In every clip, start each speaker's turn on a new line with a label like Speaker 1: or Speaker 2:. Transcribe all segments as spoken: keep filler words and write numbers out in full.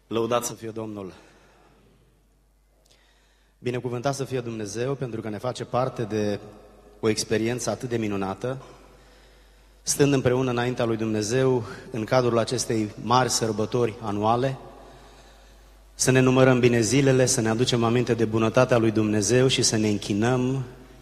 Speaker 1: Lăudat să fie Domnul! Binecuvântat să fie Dumnezeu pentru că ne face parte de o experiență atât de minunată, stând împreună înaintea lui Dumnezeu în cadrul acestei mari sărbători anuale, să ne numărăm bine zilele, să ne aducem aminte de bunătatea lui Dumnezeu și să ne închinăm,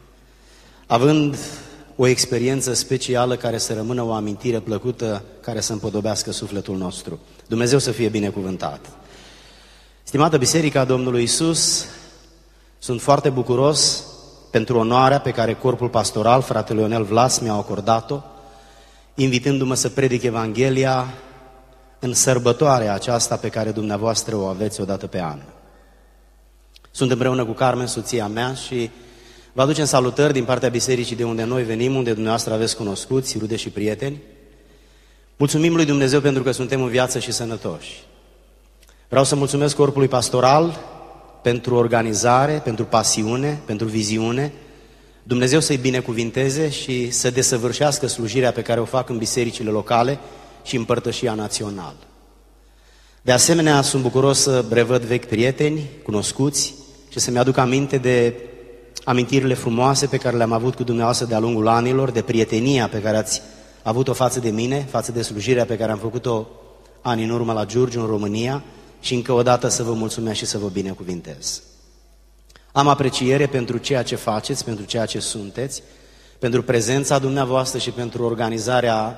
Speaker 1: având o experiență specială care să rămână o amintire plăcută, care să împodobească sufletul nostru. Dumnezeu să fie binecuvântat! Stimată Biserica Domnului Iisus, sunt foarte bucuros pentru onoarea pe care corpul pastoral, fratele Ionel Vlas, mi-a acordat-o, invitându-mă să predic Evanghelia în sărbătoarea aceasta pe care dumneavoastră o aveți odată pe an. Sunt împreună cu Carmen, soția mea, și vă aducem salutări din partea bisericii de unde noi venim, unde dumneavoastră aveți cunoscuți, rude și prieteni. Mulțumim lui Dumnezeu pentru că suntem în viață și sănătoși. Vreau să mulțumesc corpului pastoral pentru organizare, pentru pasiune, pentru viziune. Dumnezeu să-i binecuvinteze și să desăvârșească slujirea pe care o fac în bisericile locale și în părtășia națională. De asemenea, sunt bucuros să revăd vechi prieteni, cunoscuți, și să-mi aduc aminte de amintirile frumoase pe care le-am avut cu dumneavoastră de-a lungul anilor, de prietenia pe care ați avut-o față de mine, față de slujirea pe care am făcut-o ani în urmă la Giurgiu, în România, și încă o dată să vă mulțumesc și să vă binecuvintez. Am apreciere pentru ceea ce faceți, pentru ceea ce sunteți, pentru prezența dumneavoastră și pentru organizarea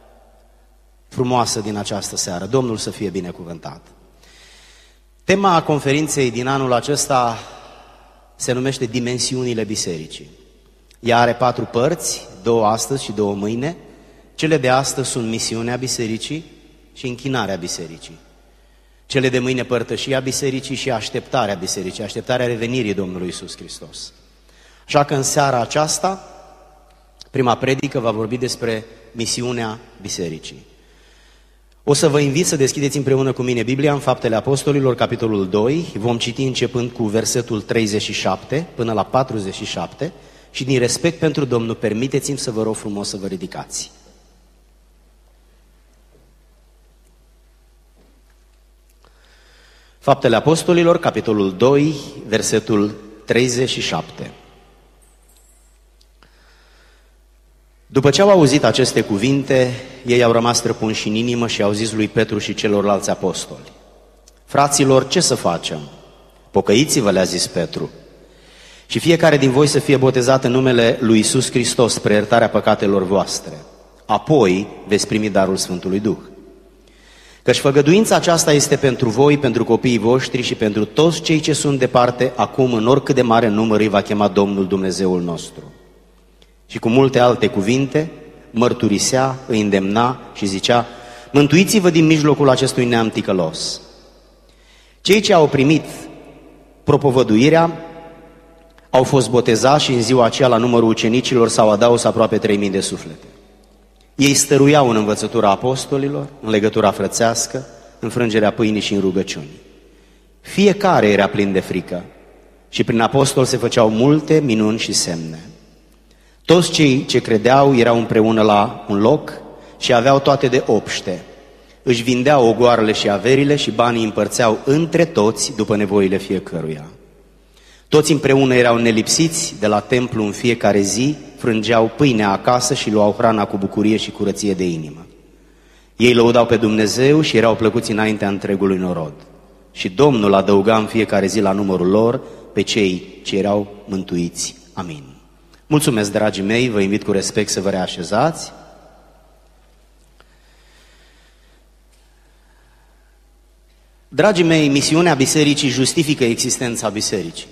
Speaker 1: frumoasă din această seară. Domnul să fie binecuvântat. Tema conferinței din anul acesta se numește Dimensiunile Bisericii. Ea are patru părți, două astăzi și două mâine. Cele de astăzi sunt misiunea bisericii și închinarea bisericii. Cele de mâine părtășia bisericii și așteptarea bisericii, așteptarea revenirii Domnului Iisus Hristos. Așa că în seara aceasta, prima predică va vorbi despre misiunea bisericii. O să vă invit să deschideți împreună cu mine Biblia în Faptele Apostolilor, capitolul doi. Vom citi începând cu versetul treizeci și șapte până la patruzeci și șapte și din respect pentru Domnul, permiteți-mi să vă rog frumos să vă ridicați. Faptele Apostolilor, capitolul doi, versetul treizeci și șapte. După ce au auzit aceste cuvinte, ei au rămas străpunși în inimă și au zis lui Petru și celorlalți apostoli: Fraților, ce să facem? Pocăiți-vă, le-a zis Petru, și fiecare din voi să fie botezat în numele lui Iisus Hristos spre iertarea păcatelor voastre. Apoi veți primi darul Sfântului Duh. Căci făgăduința aceasta este pentru voi, pentru copiii voștri și pentru toți cei ce sunt departe, acum în oricât de mare număr îi va chema Domnul Dumnezeul nostru. Și cu multe alte cuvinte mărturisea, îi îndemna și zicea: mântuiți-vă din mijlocul acestui neam ticălos. Cei ce au primit propovăduirea au fost botezați și în ziua aceea la numărul ucenicilor s-au adaus aproape trei mii de suflete. Ei stăruiau în învățătura apostolilor, în legătura frățească, în frângerea pâinii și în rugăciuni. Fiecare era plin de frică și prin apostol se făceau multe minuni și semne. Toți cei ce credeau erau împreună la un loc și aveau toate de obște. Își vindeau ogoarele și averile și banii împărțeau între toți după nevoile fiecăruia. Toți împreună erau nelipsiți de la templu în fiecare zi, frângeau pâinea acasă și luau hrana cu bucurie și curăție de inimă. Ei lăudau pe Dumnezeu și erau plăcuți înaintea întregului norod. Și Domnul adăuga în fiecare zi la numărul lor pe cei ce erau mântuiți. Amin. Mulțumesc, dragii mei, vă invit cu respect să vă reașezați. Dragii mei, misiunea bisericii justifică existența bisericii.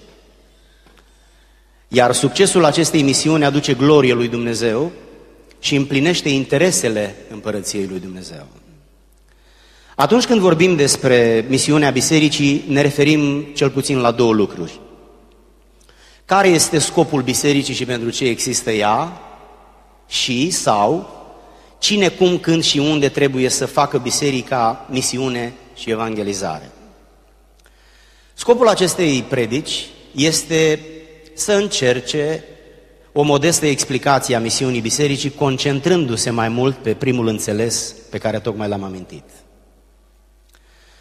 Speaker 1: Iar succesul acestei misiuni aduce glorie lui Dumnezeu și împlinește interesele împărăției lui Dumnezeu. Atunci când vorbim despre misiunea bisericii, ne referim cel puțin la două lucruri. Care este scopul bisericii și pentru ce există ea? Și, sau, cine, cum, când și unde trebuie să facă biserica misiune și evangelizare? Scopul acestei predici este să încerce o modestă explicație a misiunii bisericii, concentrându-se mai mult pe primul înțeles pe care tocmai l-am amintit.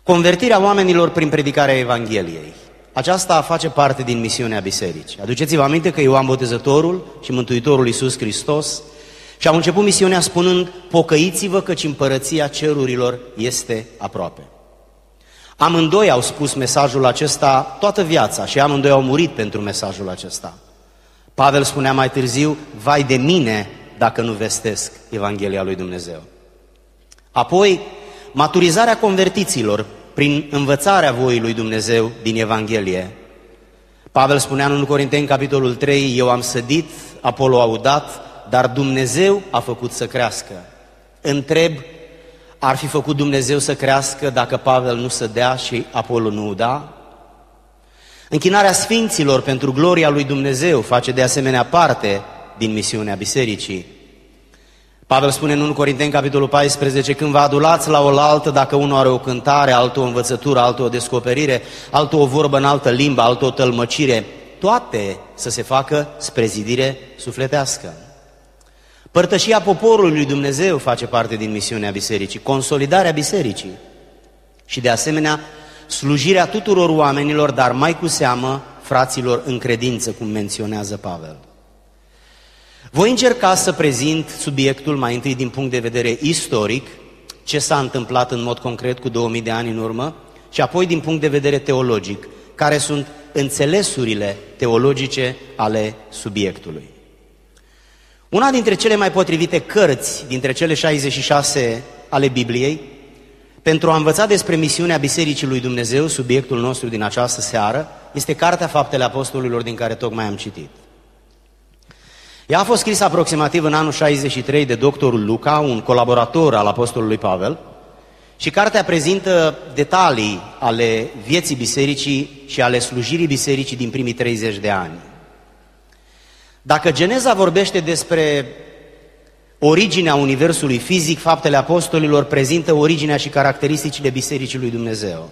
Speaker 1: Convertirea oamenilor prin predicarea Evangheliei. Aceasta face parte din misiunea bisericii. Aduceți-vă aminte că Ioan Botezătorul și Mântuitorul Iisus Hristos și-au început misiunea spunând: pocăiți-vă căci împărăția cerurilor este aproape. Amândoi au spus mesajul acesta toată viața și amândoi au murit pentru mesajul acesta. Pavel spunea mai târziu: vai de mine dacă nu vestesc Evanghelia lui Dumnezeu. Apoi, maturizarea convertiților prin învățarea voii lui Dumnezeu din Evanghelie. Pavel spunea în unu Corinteni, capitolul trei, eu am sădit, Apollo a udat, dar Dumnezeu a făcut să crească. Întreb, ar fi făcut Dumnezeu să crească dacă Pavel nu sădea și Apollo nu uda? Închinarea sfinților pentru gloria lui Dumnezeu face de asemenea parte din misiunea bisericii. Pavel spune în unu Corinteni, capitolul paisprezece, când vă adulați la oaltă, dacă unul are o cântare, altul o învățătură, altul o descoperire, altul o vorbă în altă limbă, altul o tălmăcire, toate să se facă spre zidire sufletească. Părtășia poporului lui Dumnezeu face parte din misiunea bisericii, consolidarea bisericii și de asemenea slujirea tuturor oamenilor, dar mai cu seamă fraților în credință, cum menționează Pavel. Voi încerca să prezint subiectul mai întâi din punct de vedere istoric, ce s-a întâmplat în mod concret cu două mii de ani în urmă, și apoi din punct de vedere teologic, care sunt înțelesurile teologice ale subiectului. Una dintre cele mai potrivite cărți dintre cele șaizeci și șase ale Bibliei, pentru a învăța despre misiunea Bisericii lui Dumnezeu, subiectul nostru din această seară, este Cartea Faptele Apostolilor, din care tocmai am citit. Ea a fost scrisă aproximativ în anul șaizeci și trei de doctorul Luca, un colaborator al apostolului Pavel, și cartea prezintă detalii ale vieții bisericii și ale slujirii bisericii din primii treizeci de ani. Dacă Geneza vorbește despre originea universului fizic, Faptele Apostolilor prezintă originea și caracteristicile Bisericii lui Dumnezeu.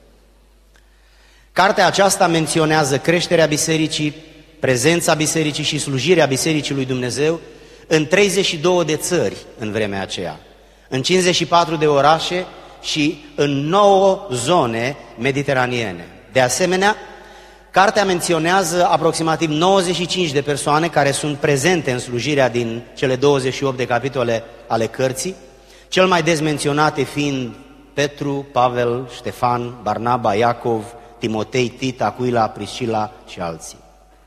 Speaker 1: Cartea aceasta menționează creșterea bisericii, prezența bisericii și slujirea Bisericii lui Dumnezeu în treizeci și două de țări în vremea aceea, în cincizeci și patru de orașe și în nouă zone mediteraniene. De asemenea, cartea menționează aproximativ nouăzeci și cinci de persoane care sunt prezente în slujirea din cele douăzeci și opt de capitole ale cărții, cel mai des menționate fiind Petru, Pavel, Ștefan, Barnaba, Iacov, Timotei, Tit, Aquila, Priscila și alții.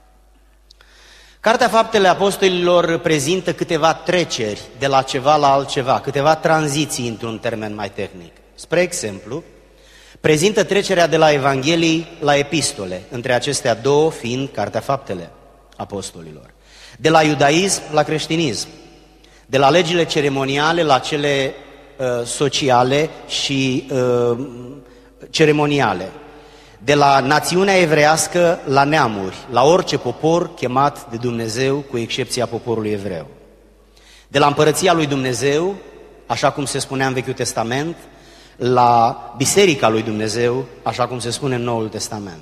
Speaker 1: Cartea Faptele Apostolilor prezintă câteva treceri de la ceva la altceva, câteva tranziții într-un termen mai tehnic. Spre exemplu, prezintă trecerea de la Evanghelii la epistole, între acestea două fiind Cartea Faptele Apostolilor. De la iudaism la creștinism, de la legile ceremoniale la cele uh, sociale și uh, ceremoniale, de la națiunea evreiască la neamuri, la orice popor chemat de Dumnezeu, cu excepția poporului evreu. De la împărăția lui Dumnezeu, așa cum se spunea în Vechiul Testament, la Biserica lui Dumnezeu, așa cum se spune în Noul Testament.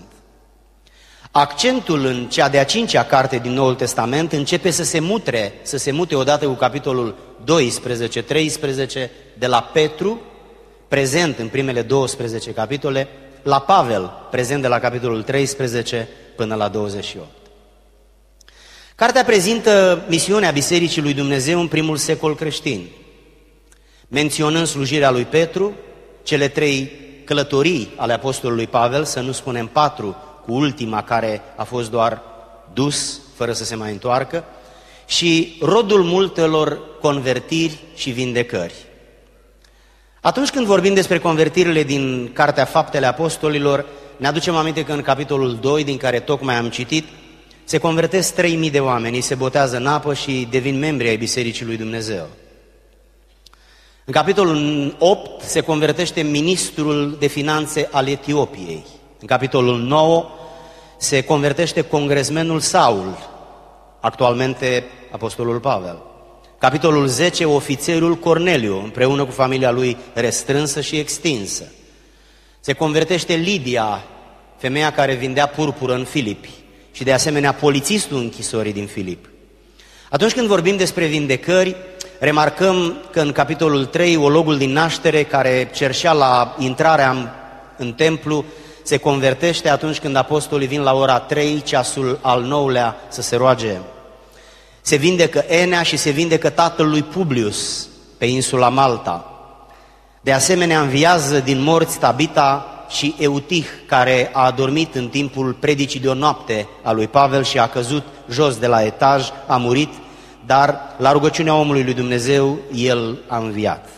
Speaker 1: Accentul în cea de-a cincea carte din Noul Testament începe să se mute, să se mute odată cu capitolul doisprezece treisprezece, de la Petru, prezent în primele douăsprezece capitole, la Pavel, prezent de la capitolul treisprezece până la douăzeci și opt. Cartea prezintă misiunea Bisericii lui Dumnezeu în primul secol creștin, menționând slujirea lui Petru, cele trei călătorii ale apostolului Pavel, să nu spunem patru, cu ultima care a fost doar dus, fără să se mai întoarcă, și rodul multelor convertiri și vindecări. Atunci când vorbim despre convertirile din Cartea Faptele Apostolilor, ne aducem aminte că în capitolul doi, din care tocmai am citit, se convertesc trei mii de oameni, se botează în apă și devin membri ai Bisericii lui Dumnezeu. În capitolul opt se convertește ministrul de finanțe al Etiopiei. În capitolul nouă se convertește congresmenul Saul, actualmente apostolul Pavel. Capitolul zece, ofițerul Corneliu, împreună cu familia lui restrânsă și extinsă. Se convertește Lidia, femeia care vindea purpură în Filipi, și de asemenea polițistul închisorii din Filip. Atunci când vorbim despre vindecări, remarcăm că în capitolul trei, ologul din naștere, care cerșea la intrarea în în templu se convertește atunci când apostolii vin la ora trei, ceasul al nouălea, să se roage. Se vindecă Enea și se vindecă tatăl lui Publius pe insula Malta. De asemenea, înviază din morți Tabita și Eutih, care a adormit în timpul predicii de o noapte a lui Pavel și a căzut jos de la etaj, a murit, dar la rugăciunea omului lui Dumnezeu el a înviat.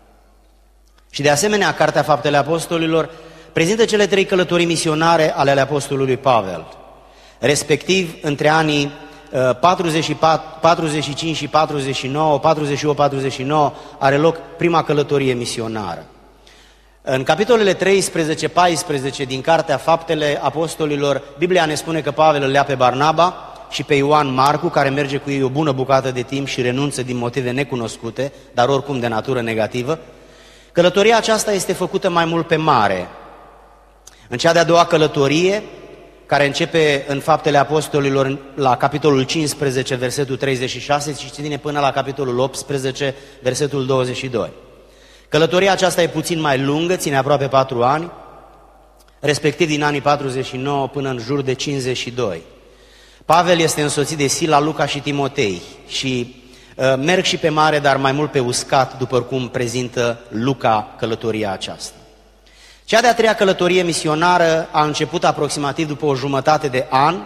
Speaker 1: Și de asemenea, Cartea Faptele Apostolilor prezintă cele trei călătorii misionare ale ale apostolului Pavel, respectiv între anii patruzeci și patru, patruzeci și cinci și patruzeci și nouă, patruzeci și opt patruzeci și nouă are loc prima călătorie misionară. În capitolele treisprezece paisprezece din Cartea Faptele Apostolilor, Biblia ne spune că Pavel îl ia pe Barnaba și pe Ioan Marcu, care merge cu ei o bună bucată de timp și renunță din motive necunoscute, dar oricum de natură negativă. Călătoria aceasta este făcută mai mult pe mare. În cea de-a doua călătorie, care începe în Faptele Apostolilor la capitolul cincisprezece, versetul treizeci și șase și ține până la capitolul optsprezece, versetul douăzeci și doi. Călătoria aceasta e puțin mai lungă, ține aproape patru ani, respectiv din anii patruzeci și nouă până în jur de cincizeci și doi. Pavel este însoțit de Sila, Luca și Timotei și uh, merg și pe mare, dar mai mult pe uscat, după cum prezintă Luca călătoria aceasta. Cea de-a treia călătorie misionară a început aproximativ după o jumătate de an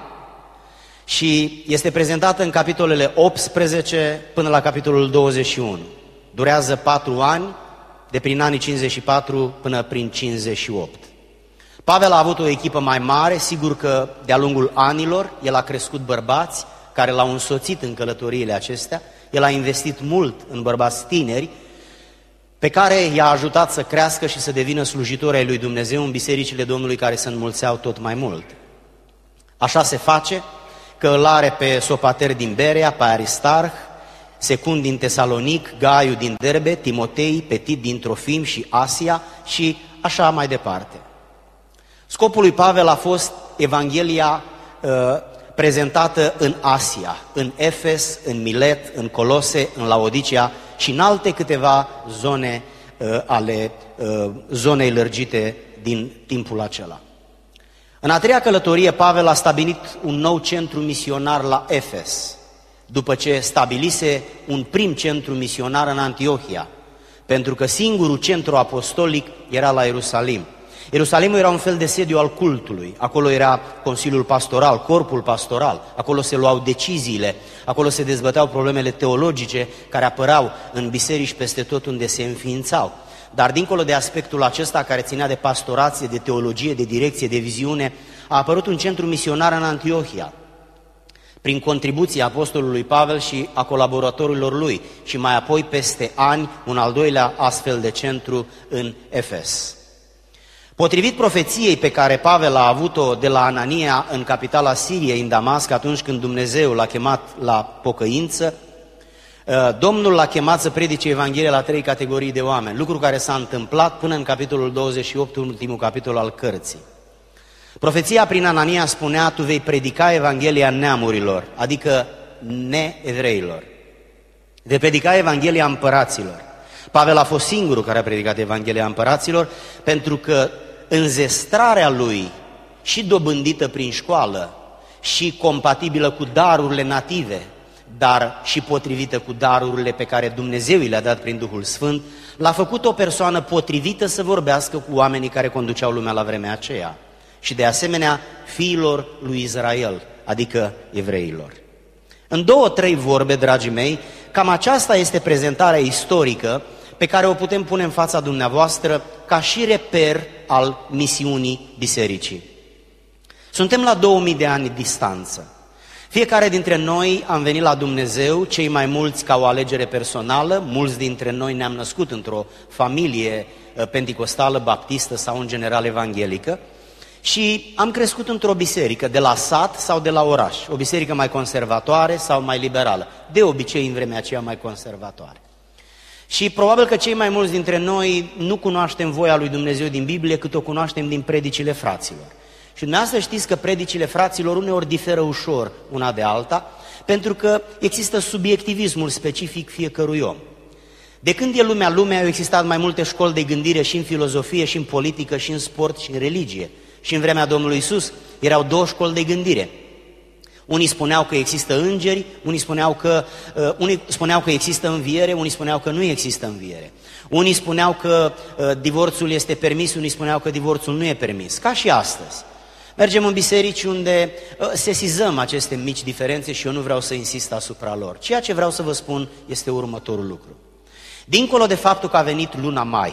Speaker 1: și este prezentată în capitolele optsprezece până la capitolul douăzeci și unu. Durează patru ani, de prin anii cincizeci și patru până prin cincizeci și opt. Pavel a avut o echipă mai mare, sigur că de-a lungul anilor el a crescut bărbați care l-au însoțit în călătoriile acestea, el a investit mult în bărbați tineri, pe care i-a ajutat să crească și să devină slujitori ai lui Dumnezeu în bisericile Domnului care se înmulțeau tot mai mult. Așa se face că îl are pe Sopater din Berea, pe Aristarh, Secund din Tesalonic, Gaiu din Derbe, Timotei, Petit din Trofim și Asia și așa mai departe. Scopul lui Pavel a fost Evanghelia uh, prezentată în Asia, în Efes, în Milet, în Colose, în Laodicea și în alte câteva zone uh, ale uh, zonei lărgite din timpul acela. În a treia călătorie, Pavel a stabilit un nou centru misionar la Efes, după ce stabilise un prim centru misionar în Antiohia, pentru că singurul centru apostolic era la Ierusalim. Ierusalimul era un fel de sediu al cultului, acolo era Consiliul Pastoral, Corpul Pastoral, acolo se luau deciziile, acolo se dezbăteau problemele teologice care apărau în biserici peste tot unde se înființau. Dar dincolo de aspectul acesta care ținea de pastorație, de teologie, de direcție, de viziune, a apărut un centru misionar în Antiohia, prin contribuția apostolului Pavel și a colaboratorilor lui și mai apoi peste ani un al doilea astfel de centru în Efes. Potrivit profeției pe care Pavel a avut-o de la Anania în capitala Siriei, în Damasc, atunci când Dumnezeu l-a chemat la pocăință, Domnul l-a chemat să predice Evanghelia la trei categorii de oameni, lucru care s-a întâmplat până în capitolul douăzeci și opt, ultimul capitol al cărții. Profeția prin Anania spunea: tu vei predica Evanghelia neamurilor, adică neevreilor. Vei predica Evanghelia împăraților. Pavel a fost singurul care a predicat Evanghelia împăraților, pentru că înzestrarea lui, și dobândită prin școală, și compatibilă cu darurile native, dar și potrivită cu darurile pe care Dumnezeu i le-a dat prin Duhul Sfânt, l-a făcut o persoană potrivită să vorbească cu oamenii care conduceau lumea la vremea aceea și de asemenea fiilor lui Israel, adică evreilor. În două, trei vorbe, dragii mei, cam aceasta este prezentarea istorică pe care o putem pune în fața dumneavoastră ca și reper al misiunii bisericii. Suntem la două mii de ani distanță. Fiecare dintre noi am venit la Dumnezeu, cei mai mulți ca o alegere personală, mulți dintre noi ne-am născut într-o familie penticostală, baptistă sau în general evanghelică și am crescut într-o biserică, de la sat sau de la oraș, o biserică mai conservatoare sau mai liberală, de obicei în vremea aceea mai conservatoare. Și probabil că cei mai mulți dintre noi nu cunoaștem voia lui Dumnezeu din Biblie, cât o cunoaștem din predicile fraților. Și dumneavoastră știți că predicile fraților uneori diferă ușor una de alta, pentru că există subiectivismul specific fiecărui om. De când e lumea lumea, au existat mai multe școli de gândire și în filozofie, și în politică, și în sport, și în religie. Și în vremea Domnului Iisus erau două școli de gândire. Unii spuneau că există îngeri, unii spuneau că, uh, unii spuneau că există înviere, unii spuneau că nu există înviere. Unii spuneau că uh, divorțul este permis, unii spuneau că divorțul nu e permis, ca și astăzi. Mergem în biserici unde uh, sesizăm aceste mici diferențe și eu nu vreau să insist asupra lor. Ceea ce vreau să vă spun este următorul lucru. Dincolo de faptul că a venit luna mai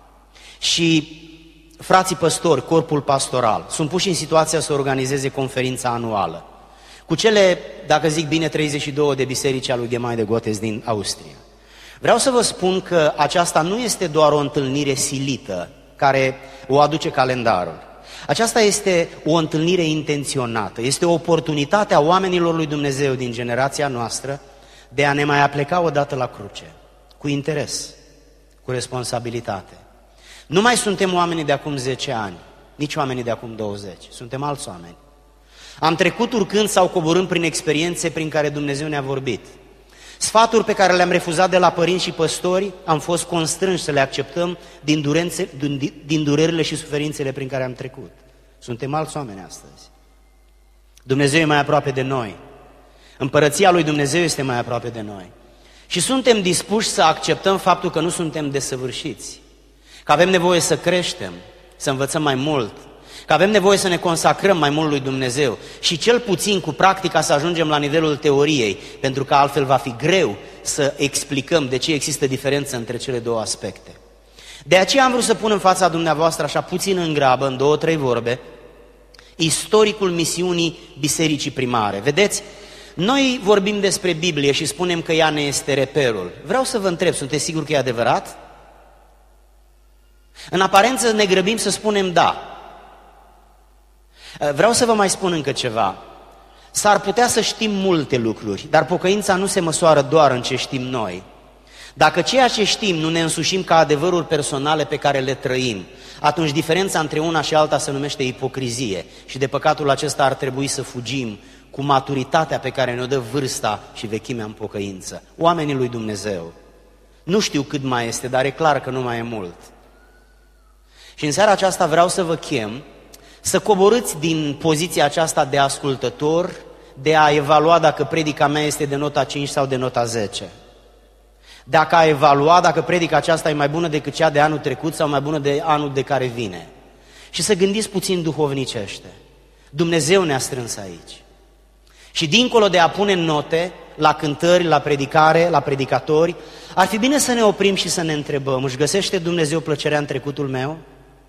Speaker 1: și frații păstori, corpul pastoral, sunt puși în situația să organizeze conferința anuală cu cele, dacă zic bine, treizeci și două de biserici al lui Gemeinde Gottes din Austria. Vreau să vă spun că aceasta nu este doar o întâlnire silită care o aduce calendarul. Aceasta este o întâlnire intenționată, este o oportunitate a oamenilor lui Dumnezeu din generația noastră de a ne mai apleca odată la cruce, cu interes, cu responsabilitate. Nu mai suntem oamenii de acum zece ani, nici oamenii de acum douăzeci, suntem alți oameni. Am trecut urcând sau coborând prin experiențe prin care Dumnezeu ne-a vorbit. Sfaturi pe care le-am refuzat de la părinți și păstori, am fost constrânși să le acceptăm din, durențe, din, din durerile și suferințele prin care am trecut. Suntem alți oameni astăzi. Dumnezeu e mai aproape de noi. Împărăția lui Dumnezeu este mai aproape de noi. Și suntem dispuși să acceptăm faptul că nu suntem desăvârșiți, că avem nevoie să creștem, să învățăm mai mult, că avem nevoie să ne consacrăm mai mult lui Dumnezeu și cel puțin cu practica să ajungem la nivelul teoriei, pentru că altfel va fi greu să explicăm de ce există diferență între cele două aspecte. De aceea am vrut să pun în fața dumneavoastră, așa puțin în grabă, în două, trei vorbe, istoricul misiunii bisericii primare. Vedeți, noi vorbim despre Biblie și spunem că ea ne este reperul. Vreau să vă întreb, sunteți siguri că e adevărat? În aparență ne grăbim să spunem da. Vreau să vă mai spun încă ceva. S-ar putea să știm multe lucruri, dar pocăința nu se măsoară doar în ce știm noi. Dacă ceea ce știm nu ne însușim ca adevăruri personale pe care le trăim, atunci diferența între una și alta se numește ipocrizie și de păcatul acesta ar trebui să fugim cu maturitatea pe care ne-o dă vârsta și vechimea în pocăință. Oamenii lui Dumnezeu. Nu știu cât mai este, dar e clar că nu mai e mult. Și în seara aceasta vreau să vă chem să coborâți din poziția aceasta de ascultător, de a evalua dacă predica mea este de nota cinci sau de nota zece. Dacă a evalua dacă predica aceasta e mai bună decât cea de anul trecut sau mai bună de anul de care vine. Și să gândiți puțin duhovnicește. Dumnezeu ne-a strâns aici. Și dincolo de a pune note la cântări, la predicare, la predicatori, ar fi bine să ne oprim și să ne întrebăm, își găsește Dumnezeu plăcerea în trecutul meu?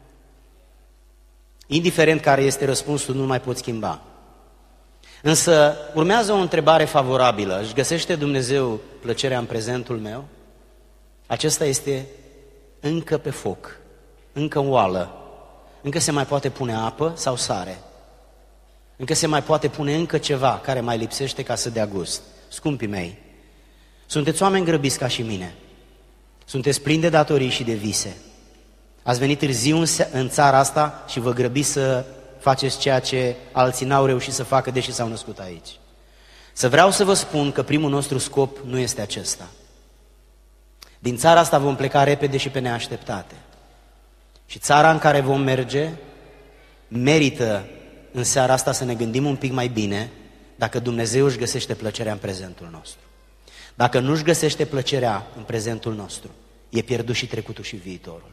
Speaker 1: Indiferent care este răspunsul, nu mai pot schimba. Însă urmează o întrebare favorabilă. Își găsește Dumnezeu plăcerea în prezentul meu? Acesta este încă pe foc, încă oală, încă se mai poate pune apă sau sare, încă se mai poate pune încă ceva care mai lipsește ca să dea gust. Scumpii mei, sunteți oameni grăbiți ca și mine, sunteți plini de datorii și de vise. Ați venit târziu în țara asta și vă grăbiți să faceți ceea ce alții n-au reușit să facă, deși s-au născut aici. Să vreau să vă spun că primul nostru scop nu este acesta. Din țara asta vom pleca repede și pe neașteptate. Și țara în care vom merge merită în seara asta să ne gândim un pic mai bine dacă Dumnezeu își găsește plăcerea în prezentul nostru. Dacă nu își găsește plăcerea în prezentul nostru, e pierdut și trecutul și viitorul.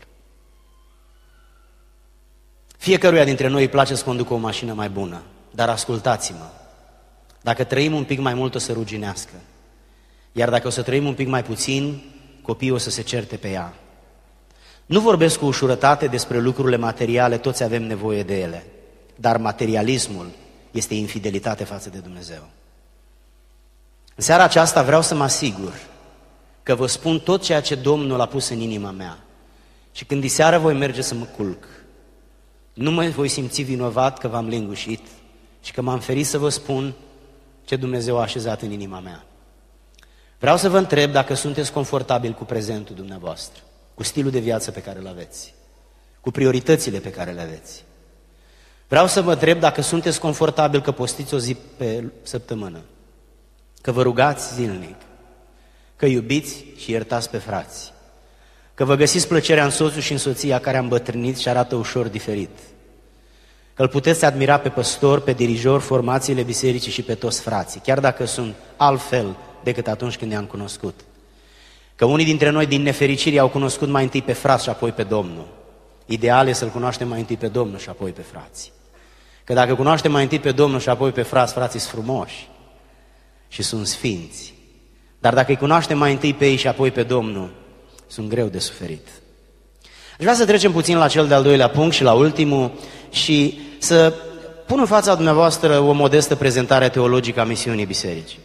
Speaker 1: Fiecăruia dintre noi îi place să conducă o mașină mai bună, dar ascultați-mă, dacă trăim un pic mai mult o să ruginească, iar dacă o să trăim un pic mai puțin, copiii o să se certe pe ea. Nu vorbesc cu ușurătate despre lucrurile materiale, toți avem nevoie de ele, dar materialismul este infidelitate față de Dumnezeu. În seara aceasta vreau să mă asigur că vă spun tot ceea ce Domnul a pus în inima mea și când diseară voi merge să mă culc, nu mă voi simți vinovat că v-am lingușit și că m-am ferit să vă spun ce Dumnezeu a așezat în inima mea. Vreau să vă întreb dacă sunteți confortabili cu prezentul dumneavoastră, cu stilul de viață pe care îl aveți, cu prioritățile pe care le aveți. Vreau să vă întreb dacă sunteți confortabili că postiți o zi pe săptămână, că vă rugați zilnic, că iubiți și iertați pe frați, că vă găsiți plăcerea în soțul și în soția care a îmbătrânit și arată ușor diferit, că îl puteți admira pe păstor, pe dirijor, formațiile bisericii și pe toți frații, chiar dacă sunt altfel decât atunci când ne-am cunoscut. Că unii dintre noi, din nefericire, au cunoscut mai întâi pe frați și apoi pe Domnul. Ideal e să-L cunoaștem mai întâi pe Domnul și apoi pe frați. Că dacă cunoaștem mai întâi pe Domnul și apoi pe frați, frații sunt frumoși și sunt sfinți. Dar dacă îi cunoaștem mai întâi pe ei și apoi pe Domnul, sunt greu de suferit. Aș vrea să trecem puțin la cel de-al doilea punct și la ultimul și să pun în fața dumneavoastră o modestă prezentare teologică a misiunii bisericii.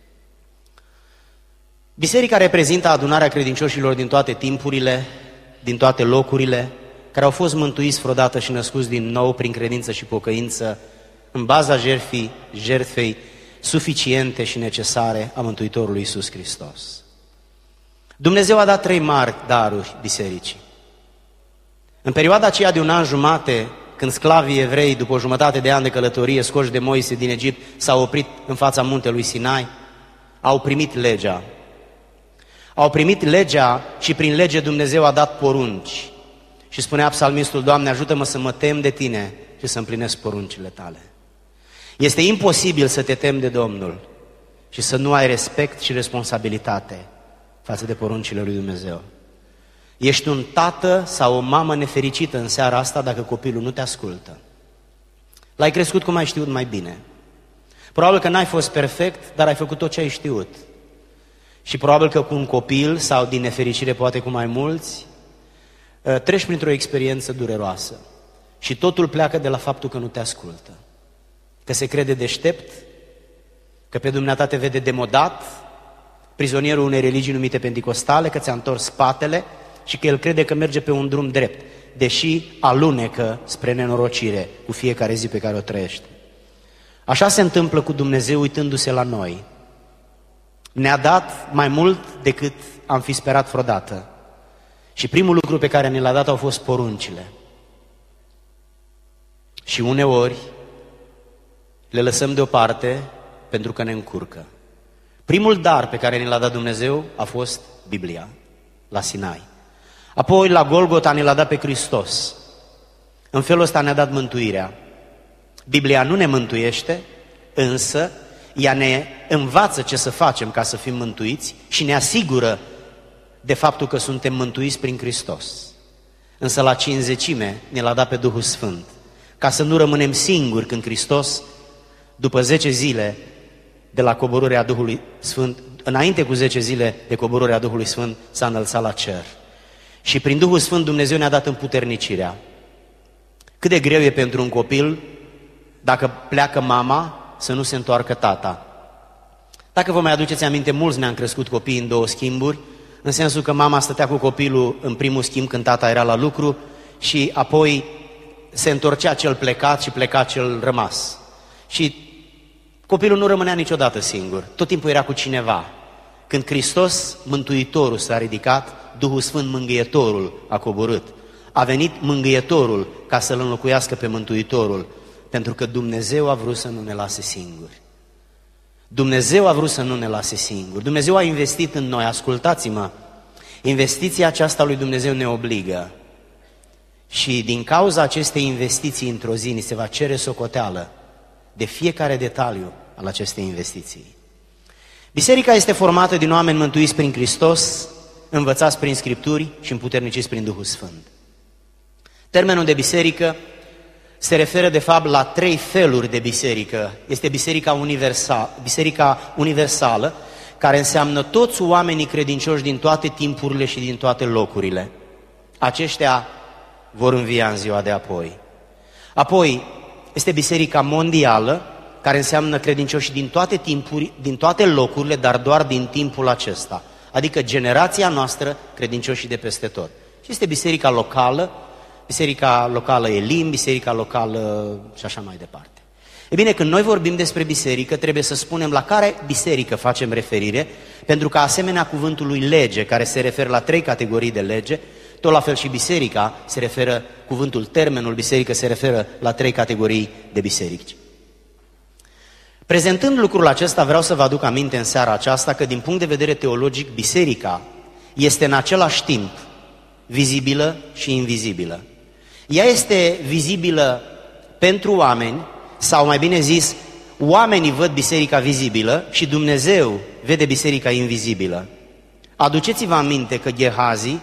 Speaker 1: Biserica reprezintă adunarea credincioșilor din toate timpurile, din toate locurile, care au fost mântuiți vreodată și născuți din nou prin credință și pocăință, în baza jertfei, jertfei suficiente și necesare a Mântuitorului Iisus Hristos. Dumnezeu a dat trei mari daruri bisericii. În perioada aceea de un an jumate, când sclavii evrei, după o jumătate de ani de călătorie, scoși de Moise din Egipt, s-au oprit în fața muntelui Sinai, au primit legea. Au primit legea și prin lege Dumnezeu a dat porunci. Și spunea psalmistul: Doamne, ajută-mă să mă tem de Tine și să împlinesc poruncile Tale. Este imposibil să te temi de Domnul și să nu ai respect și responsabilitate față de poruncile lui Dumnezeu. Ești un tată sau o mamă nefericită în seara asta dacă copilul nu te ascultă. L-ai crescut cum ai știut mai bine. Probabil că n-ai fost perfect, dar ai făcut tot ce ai știut. Și probabil că cu un copil sau din nefericire poate cu mai mulți, treci printr-o experiență dureroasă. Și totul pleacă de la faptul că nu te ascultă. Că se crede deștept, că pe dumneata te vede demodat, prizonierul unei religii numite penticostale, că ți-a întors spatele și că el crede că merge pe un drum drept, deși alunecă spre nenorocire cu fiecare zi pe care o trăiește. Așa se întâmplă cu Dumnezeu uitându-se la noi. Ne-a dat mai mult decât am fi sperat vreodată. Și primul lucru pe care ne l-a dat au fost poruncile. Și uneori le lăsăm deoparte pentru că ne încurcă. Primul dar pe care ne l-a dat Dumnezeu a fost Biblia, la Sinai. Apoi la Golgota ne l-a dat pe Hristos. În felul ăsta ne-a dat mântuirea. Biblia nu ne mântuiește, însă ea ne învață ce să facem ca să fim mântuiți și ne asigură de faptul că suntem mântuiți prin Hristos. Însă la cincizecime ne l-a dat pe Duhul Sfânt, ca să nu rămânem singuri când Hristos, după zece zile de la coborârea Duhului Sfânt, înainte cu zece zile de coborârea Duhului Sfânt, s-a înălțat la cer. Și prin Duhul Sfânt Dumnezeu ne-a dat împuternicirea. Cât de greu e pentru un copil, dacă pleacă mama, să nu se întoarcă tata. Dacă vă mai aduceți aminte, mulți ne-am crescut copiii în două schimburi, în sensul că mama stătea cu copilul în primul schimb când tata era la lucru și apoi se întorcea cel plecat și pleca cel rămas. Și copilul nu rămânea niciodată singur, tot timpul era cu cineva. Când Hristos, Mântuitorul, s-a ridicat, Duhul Sfânt, Mângâietorul, a coborât. A venit Mângâietorul ca să-L înlocuiască pe Mântuitorul, pentru că Dumnezeu a vrut să nu ne lase singuri. Dumnezeu a vrut să nu ne lase singuri. Dumnezeu a investit în noi, ascultați-mă, investiția aceasta lui Dumnezeu ne obligă. Și din cauza acestei investiții într-o zi ni se va cere socoteală de fiecare detaliu al acestei investiții. Biserica este formată din oameni mântuiți prin Hristos, învățați prin Scripturi și împuterniciți prin Duhul Sfânt. Termenul de biserică se referă de fapt la trei feluri de biserică. Este biserica, universal, biserica universală, care înseamnă toți oamenii credincioși din toate timpurile și din toate locurile. Aceștia vor învia în ziua de apoi. Apoi este biserica mondială, care înseamnă credincioși din toate timpuri, din toate locurile, dar doar din timpul acesta. Adică generația noastră, credincioșii de peste tot. Și este biserica locală, biserica locală Elim, biserica locală și așa mai departe. E bine, când noi vorbim despre biserică, trebuie să spunem la care biserică facem referire, pentru că asemenea cuvântului lege, care se referă la trei categorii de lege, tot la fel și biserica se referă, cuvântul, termenul biserică se referă la trei categorii de biserici. Prezentând lucrul acesta, vreau să vă aduc aminte în seara aceasta că din punct de vedere teologic, biserica este în același timp vizibilă și invizibilă. Ea este vizibilă pentru oameni, sau mai bine zis, oamenii văd biserica vizibilă și Dumnezeu vede biserica invizibilă. Aduceți-vă aminte că Gehazi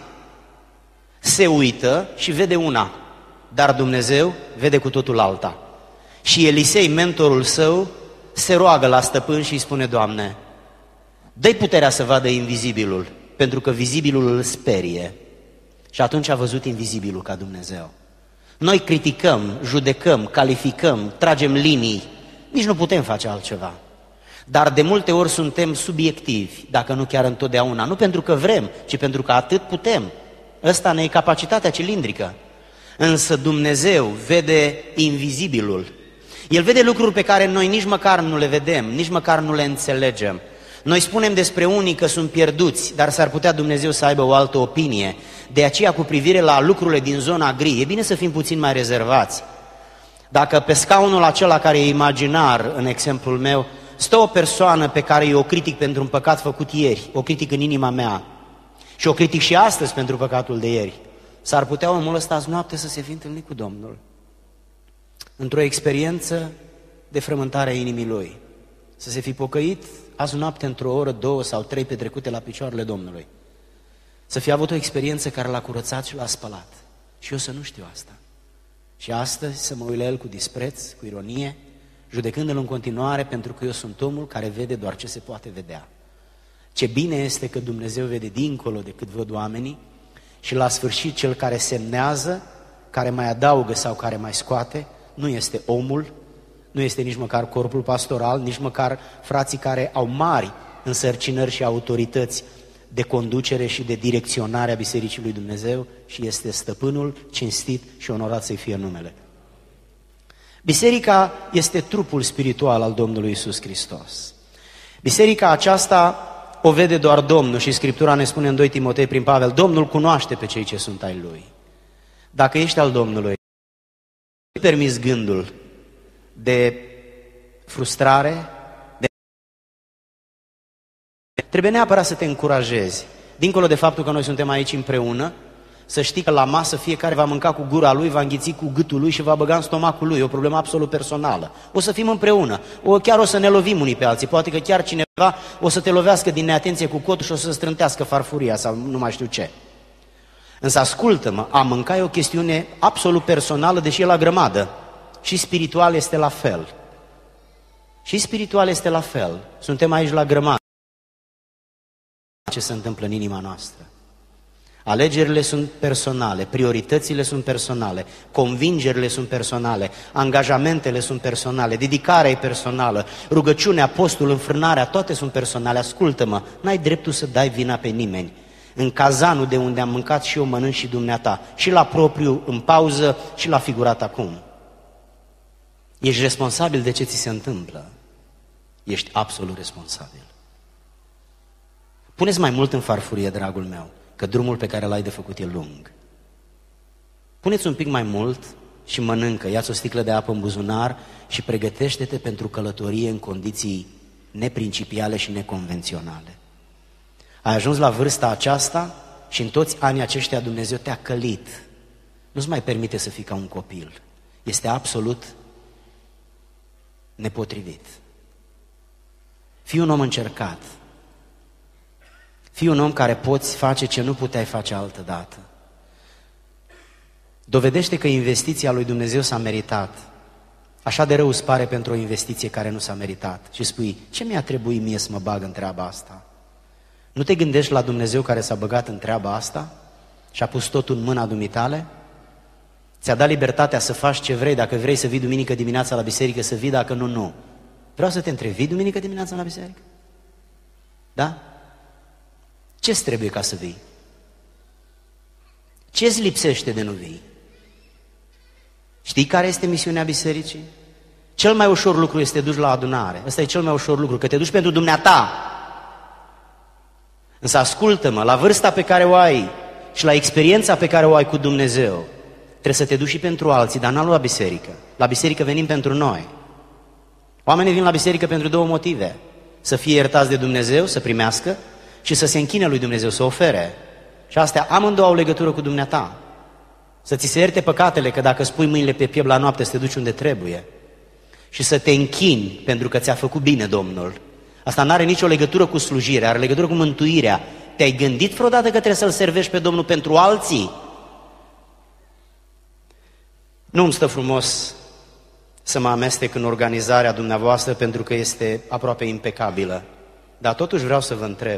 Speaker 1: se uită și vede una, dar Dumnezeu vede cu totul alta. Și Elisei, mentorul său, se roagă la stăpân și îi spune: Doamne, dă-i puterea să vadă invizibilul, pentru că vizibilul îl sperie. Și atunci a văzut invizibilul ca Dumnezeu. Noi criticăm, judecăm, calificăm, tragem linii, nici nu putem face altceva. Dar de multe ori suntem subiectivi, dacă nu chiar întotdeauna, nu pentru că vrem, ci pentru că atât putem. Ăsta ne e capacitatea cilindrică. Însă Dumnezeu vede invizibilul. El vede lucruri pe care noi nici măcar nu le vedem, nici măcar nu le înțelegem. Noi spunem despre unii că sunt pierduți, dar s-ar putea Dumnezeu să aibă o altă opinie. De aceea, cu privire la lucrurile din zona gri, e bine să fim puțin mai rezervați. Dacă pe scaunul acela care e imaginar, în exemplul meu, stă o persoană pe care eu o critic pentru un păcat făcut ieri, o critic în inima mea și o critic și astăzi pentru păcatul de ieri, s-ar putea omul ăsta azi noapte să se fi întâlnit cu Domnul într-o experiență de frământare a inimii lui, să se fi pocăit azi noapte într-o oră, două sau trei petrecute la picioarele Domnului, să fi avut o experiență care l-a curățat și l-a spălat. Și eu să nu știu asta. Și astăzi să mă uit la el cu dispreț, cu ironie, judecându-l în continuare, pentru că eu sunt omul care vede doar ce se poate vedea. Ce bine este că Dumnezeu vede dincolo decât văd oamenii și la sfârșit cel care semnează, care mai adaugă sau care mai scoate, nu este omul, nu este nici măcar corpul pastoral, nici măcar frații care au mari însărcinări și autorități de conducere și de direcționare a Bisericii lui Dumnezeu, și este stăpânul cinstit și onorat să-i fie numele. Biserica este trupul spiritual al Domnului Iisus Hristos. Biserica aceasta o vede doar Domnul și Scriptura ne spune în doi Timotei prin Pavel: Domnul cunoaște pe cei ce sunt ai Lui. Dacă ești al Domnului, nu permiți gândul de frustrare, de... trebuie neapărat să te încurajezi. Dincolo de faptul că noi suntem aici împreună, să știi că la masă fiecare va mânca cu gura lui, va înghiți cu gâtul lui și va băga în stomacul lui. E o problemă absolut personală. O să fim împreună, o, chiar o să ne lovim unii pe alții. Poate că chiar cineva o să te lovească din neatenție cu cotul și o să strântească farfuria sau nu mai știu ce. Însă ascultă-mă, a mânca e o chestiune absolut personală, deși e la grămadă. Și spiritual este la fel. Și spiritual este la fel. Suntem aici la grămadă. Ce se întâmplă în inima noastră? Alegerile sunt personale, prioritățile sunt personale, convingerile sunt personale, angajamentele sunt personale, dedicarea e personală, rugăciunea, postul, înfrânarea, toate sunt personale. Ascultă-mă, n-ai dreptul să dai vina pe nimeni. În cazanul de unde am mâncat și eu mănânc și dumneata, și la propriu, în pauză, și la figurat acum. Ești responsabil de ce ți se întâmplă. Ești absolut responsabil. Puneți mai mult în farfurie, dragul meu, că drumul pe care l-ai de făcut e lung. Puneți un pic mai mult și mănâncă, ia-ți o sticlă de apă în buzunar și pregătește-te pentru călătorie în condiții neprincipiale și neconvenționale. Ai ajuns la vârsta aceasta și în toți anii aceștia Dumnezeu te-a călit. Nu-ți mai permite să fii ca un copil. Este absolut nepotrivit. Fii un om încercat. Fii un om care poți face ce nu puteai face altădată. Dovedește că investiția lui Dumnezeu s-a meritat. Așa de rău îți pare pentru o investiție care nu s-a meritat. Și spui, ce mi-a trebuit mie să mă bag în treaba asta? Nu te gândești la Dumnezeu care s-a băgat în treaba asta și a pus totul în mâna dumitale? Ți-a dat libertatea să faci ce vrei, dacă vrei să vii duminică dimineața la biserică, să vii, dacă nu, nu. Vreau să te întreb, vii duminică dimineața la biserică? Da? Ce-ți trebuie ca să vii? Ce-ți lipsește de nu vii? Știi care este misiunea bisericii? Cel mai ușor lucru este să te duci la adunare. Ăsta e cel mai ușor lucru, că te duci pentru dumneata. Însă ascultă-mă, la vârsta pe care o ai și la experiența pe care o ai cu Dumnezeu, trebuie să te duci și pentru alții, dar n-am la biserică. La biserică venim pentru noi. Oamenii vin la biserică pentru două motive. Să fie iertați de Dumnezeu, să primească, și să se închine lui Dumnezeu, să ofere. Și astea amândouă au legătură cu dumneata. Să ți se ierte păcatele, că dacă spui mâinile pe piept la noapte, să te duci unde trebuie. Și să te închini pentru că ți-a făcut bine Domnul. Asta nu are nicio legătură cu slujirea, are legătură cu mântuirea. Te-ai gândit vreodată că trebuie să-L servești pe Domnul pentru alții? Nu îmi stă frumos să mă amestec în organizarea dumneavoastră pentru că este aproape impecabilă. Dar totuși vreau să vă întreb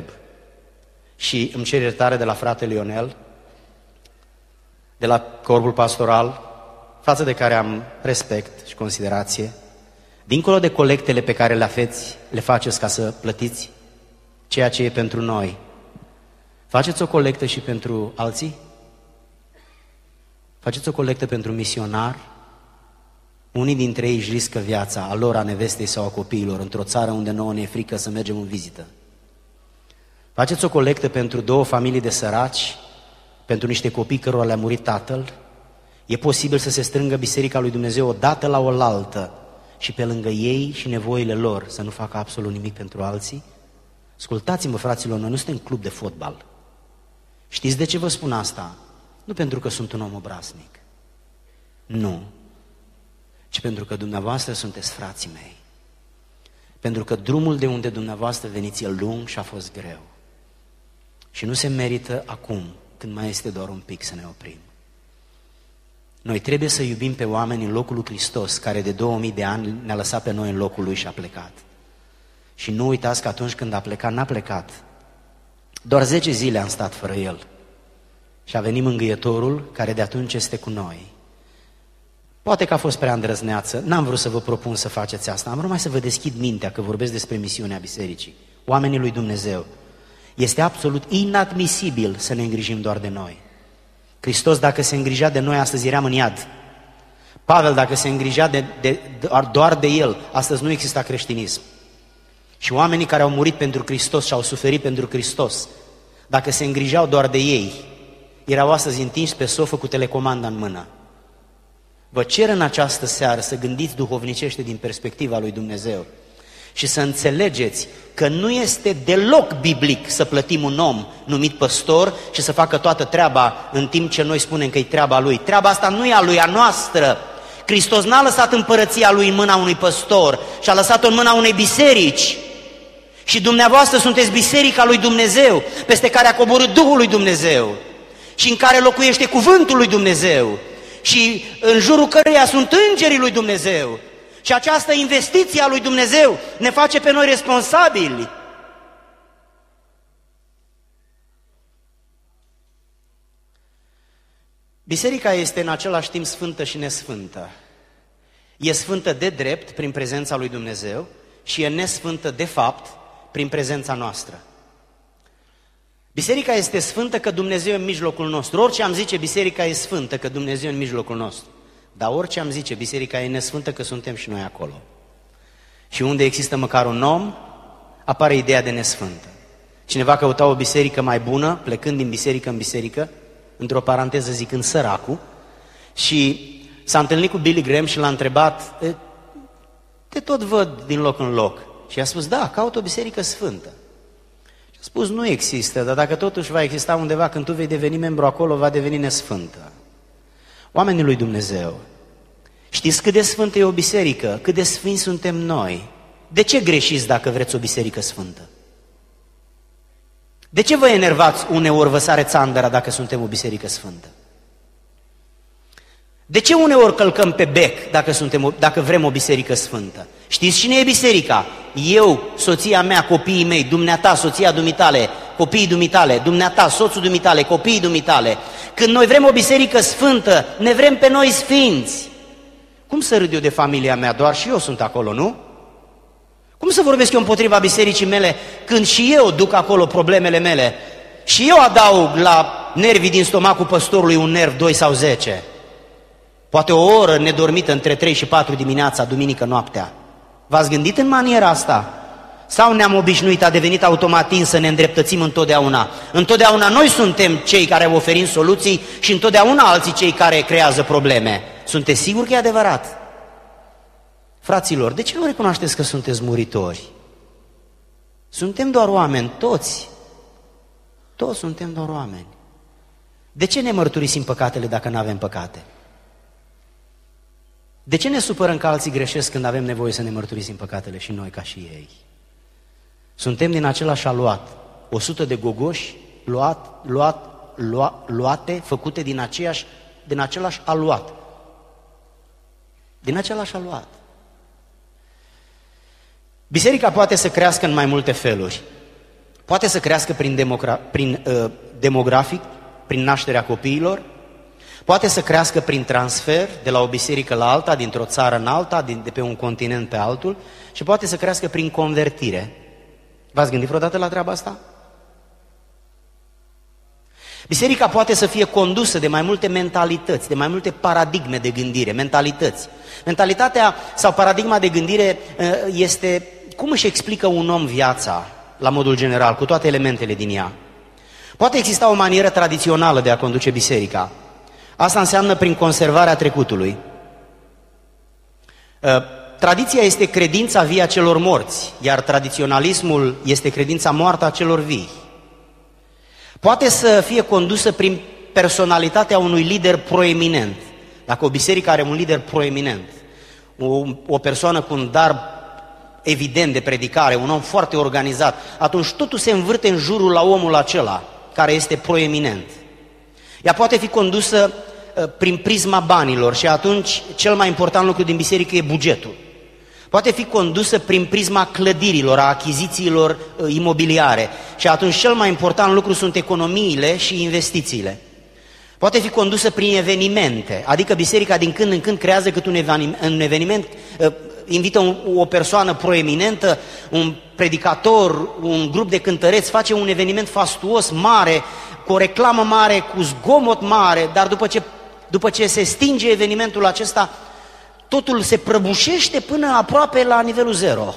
Speaker 1: și îmi cer iertare de la fratele Ionel, de la corpul pastoral, față de care am respect și considerație, dincolo de colectele pe care le aveți, le faceți ca să plătiți ceea ce e pentru noi, faceți o colectă și pentru alții? Faceți o colectă pentru misionar? Unii dintre ei își riscă viața, a lor, a nevestei sau a copiilor, într-o țară unde nouă ne e frică să mergem în vizită. Faceți o colectă pentru două familii de săraci, pentru niște copii cărora le-a murit tatăl. E posibil să se strângă Biserica lui Dumnezeu odată la oaltă și pe lângă ei și nevoile lor să nu facă absolut nimic pentru alții? Ascultați-mă, fraților, noi nu suntem club de fotbal. Știți de ce vă spun asta? Nu pentru că sunt un om obraznic. Nu. Ci pentru că dumneavoastră sunteți frații mei. Pentru că drumul de unde dumneavoastră veniți e lung și a fost greu. Și nu se merită acum, când mai este doar un pic, să ne oprim. Noi trebuie să iubim pe oameni în locul lui Hristos, care de două mii de ani ne-a lăsat pe noi în locul lui și a plecat. Și nu uitați că atunci când a plecat, n-a plecat. Doar zece zile am stat fără el. Și a venit mângâietorul care de atunci este cu noi. Poate că a fost prea îndrăzneață, n-am vrut să vă propun să faceți asta, am vrut mai să vă deschid mintea că vorbesc despre misiunea bisericii, oamenii lui Dumnezeu. Este absolut inadmisibil să ne îngrijim doar de noi. Hristos, dacă se îngrijea de noi, astăzi eram în iad. Pavel, dacă se îngrijea de, de, doar de el, astăzi nu exista creștinism. Și oamenii care au murit pentru Hristos și au suferit pentru Hristos, dacă se îngrijeau doar de ei, erau astăzi întinși pe sofă cu telecomanda în mână. Vă cer în această seară să gândiți duhovnicește din perspectiva lui Dumnezeu și să înțelegeți că nu este deloc biblic să plătim un om numit păstor și să facă toată treaba în timp ce noi spunem că e treaba lui. Treaba asta nu e a lui, a noastră. Hristos n-a lăsat împărăția lui în mâna unui păstor și a lăsat-o în mâna unei biserici. Și dumneavoastră sunteți biserica lui Dumnezeu, peste care a coborât Duhul lui Dumnezeu și în care locuiește cuvântul lui Dumnezeu și în jurul căreia sunt îngerii lui Dumnezeu. Și această investiție a lui Dumnezeu ne face pe noi responsabili. Biserica este în același timp sfântă și nesfântă. E sfântă de drept prin prezența lui Dumnezeu și e nesfântă de fapt prin prezența noastră. Biserica este sfântă că Dumnezeu e în mijlocul nostru. Orice am zice, biserica e sfântă că Dumnezeu e în mijlocul nostru. Dar orice am zice, biserica e nesfântă că suntem și noi acolo. Și unde există măcar un om, apare ideea de nesfântă. Cineva căuta o biserică mai bună, plecând din biserică în biserică, într-o paranteză zicând săracul, și s-a întâlnit cu Billy Graham și l-a întrebat, te tot văd din loc în loc. Și a spus, da, caut o biserică sfântă. Și a spus, nu există, dar dacă totuși va exista undeva, când tu vei deveni membru acolo, va deveni nesfântă. Oamenii lui Dumnezeu, știți cât de sfântă e o biserică? Cât de sfinți suntem noi? De ce greșiți dacă vreți o biserică sfântă? De ce vă enervați uneori, vă sare țandăra dacă suntem o biserică sfântă? De ce uneori călcăm pe bec dacă, suntem, dacă vrem o biserică sfântă? Știți cine e biserica? Eu, soția mea, copiii mei, dumneata, soția dumitale, copiii dumitale, dumneata, soțul dumitale, copiii dumitale. Când noi vrem o biserică sfântă, ne vrem pe noi sfinți. Cum să râd eu de familia mea? Doar și eu sunt acolo, nu? Cum să vorbesc eu împotriva bisericii mele când și eu duc acolo problemele mele? Și eu adaug la nervii din stomacul păstorului un nerv, doi sau zece. Poate o oră nedormită între trei și patru dimineața, duminică noaptea. V-ați gândit în maniera asta? Sau ne-am obișnuit, a devenit automatism să ne îndreptățim întotdeauna? Întotdeauna noi suntem cei care oferim soluții și întotdeauna alții cei care creează probleme. Sunteți siguri că e adevărat? Fraților, de ce nu recunoașteți că sunteți muritori? Suntem doar oameni, toți. Toți suntem doar oameni. De ce ne mărturisim păcatele dacă nu avem păcate? De ce ne supărăm că alții greșesc când avem nevoie să ne mărturisim păcatele și noi ca și ei? Suntem din același aluat, o sută de gogoși luat, luat, lua, luate, făcute din, aceeași, din același aluat. Din același aluat. Biserica poate să crească în mai multe feluri. Poate să crească prin, demogra- prin uh, demografic, prin nașterea copiilor, poate să crească prin transfer de la o biserică la alta, dintr-o țară în alta, din, de pe un continent pe altul, și poate să crească prin convertire. V-ați gândit vreodată la treaba asta? Biserica poate să fie condusă de mai multe mentalități, de mai multe paradigme de gândire, mentalități. Mentalitatea sau paradigma de gândire este cum își explică un om viața, la modul general, cu toate elementele din ea. Poate exista o manieră tradițională de a conduce biserica. Asta înseamnă prin conservarea trecutului. Tradiția este credința vie a celor morți, iar tradiționalismul este credința moartă a celor vii. Poate să fie condusă prin personalitatea unui lider proeminent. Dacă o biserică are un lider proeminent, o, o persoană cu un dar evident de predicare, un om foarte organizat, atunci totul se învârte în jurul la omul acela care este proeminent. Ea poate fi condusă uh, prin prisma banilor și atunci cel mai important lucru din biserică e bugetul. Poate fi condusă prin prisma clădirilor, a achizițiilor uh, imobiliare și atunci cel mai important lucru sunt economiile și investițiile. Poate fi condusă prin evenimente, adică biserica din când în când creează cât un eveniment, un eveniment uh, invită un, o persoană proeminentă, un predicator, un grup de cântăreți, face un eveniment fastuos, mare, cu o reclamă mare, cu zgomot mare, dar după ce, după ce se stinge evenimentul acesta, totul se prăbușește până aproape la nivelul zero.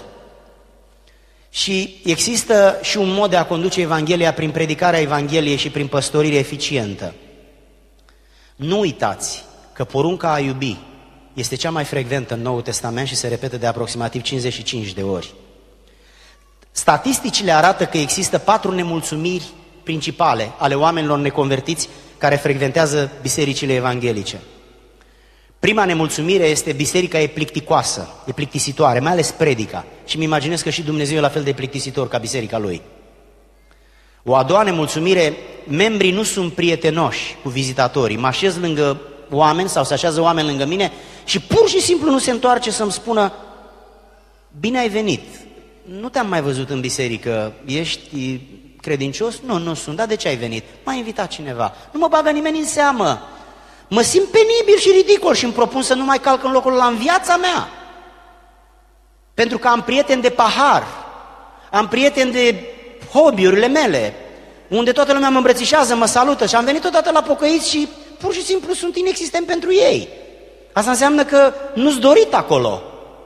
Speaker 1: Și există și un mod de a conduce Evanghelia prin predicarea Evangheliei și prin păstorire eficientă. Nu uitați că porunca a iubi este cea mai frecventă în Noul Testament și se repetă de aproximativ cincizeci și cinci de ori. Statisticile arată că există patru nemulțumiri principale ale oamenilor neconvertiți care frecventează bisericile evanghelice. Prima nemulțumire este biserica e plicticoasă, e plictisitoare, mai ales predica. Și îmi imaginez că și Dumnezeu e la fel de plictisitor ca biserica lui. O a doua nemulțumire, membrii nu sunt prietenoși cu vizitatorii. Mă așez lângă oameni sau se așează oameni lângă mine și pur și simplu nu se întoarce să-mi spună: bine ai venit, nu te-am mai văzut în biserică, ești credincios? Nu, nu sunt, dar de ce ai venit? M-a invitat cineva, nu mă bagă nimeni în seamă, mă simt penibil și ridicol și îmi propun să nu mai calc în locul ăla în viața mea. Pentru că am prieteni de pahar, am prieteni de hobby-urile mele, unde toată lumea mă îmbrățișează, mă salută și am venit odată la pocăiți și pur și simplu sunt inexistent pentru ei. Asta înseamnă că nu-s dorit acolo.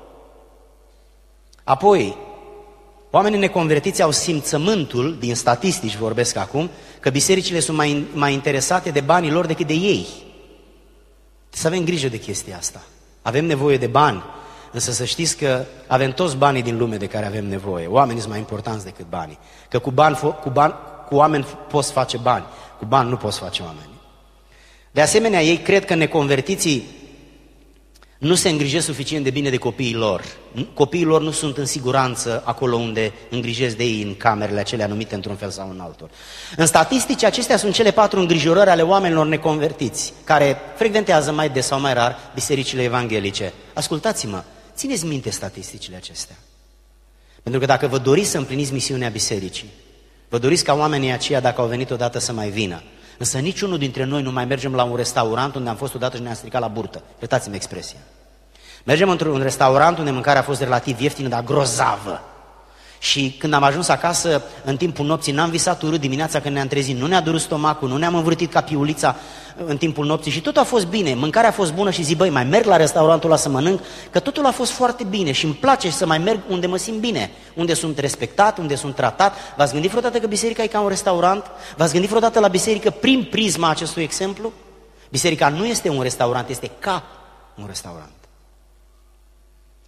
Speaker 1: Apoi, oamenii neconvertiți au simțământul, din statistici vorbesc acum, că bisericile sunt mai, mai interesate de banii lor decât de ei. Să avem grijă de chestia asta. Avem nevoie de bani, însă să știți că avem toți banii din lume de care avem nevoie. Oamenii sunt mai importanți decât banii. Că cu, bani, cu, bani, cu oameni poți face bani, cu bani nu poți face oameni. De asemenea, ei cred că neconvertiții nu se îngrijesc suficient de bine de copiii lor. Copiii lor nu sunt în siguranță acolo unde îngrijesc de ei, în camerele acelea numite într-un fel sau în altul. În statistici, acestea sunt cele patru îngrijorări ale oamenilor neconvertiți, care frecventează mai des sau mai rar bisericile evanghelice. Ascultați-mă, țineți minte statisticile acestea. Pentru că dacă vă doriți să împliniți misiunea bisericii, vă doriți ca oamenii aceia, dacă au venit odată, să mai vină. Însă niciunul dintre noi nu mai mergem la un restaurant unde am fost odată și ne-am stricat la burtă. Iertați-mi expresia. Mergem într-un restaurant unde mâncarea a fost relativ ieftină, dar grozavă. Și când am ajuns acasă, în timpul nopții, n-am visat urât dimineața când ne-am trezit, nu ne-a durut stomacul, nu ne-am învârtit ca piulița în timpul nopții și totul a fost bine, mâncarea a fost bună și zic, băi, mai merg la restaurantul ăla să mănânc, că totul a fost foarte bine și îmi place să mai merg unde mă simt bine, unde sunt respectat, unde sunt tratat. V-ați gândit vreodată că biserica e ca un restaurant? V-ați gândit vreodată la biserică prin prisma acestui exemplu? Biserica nu este un restaurant, este ca un restaurant.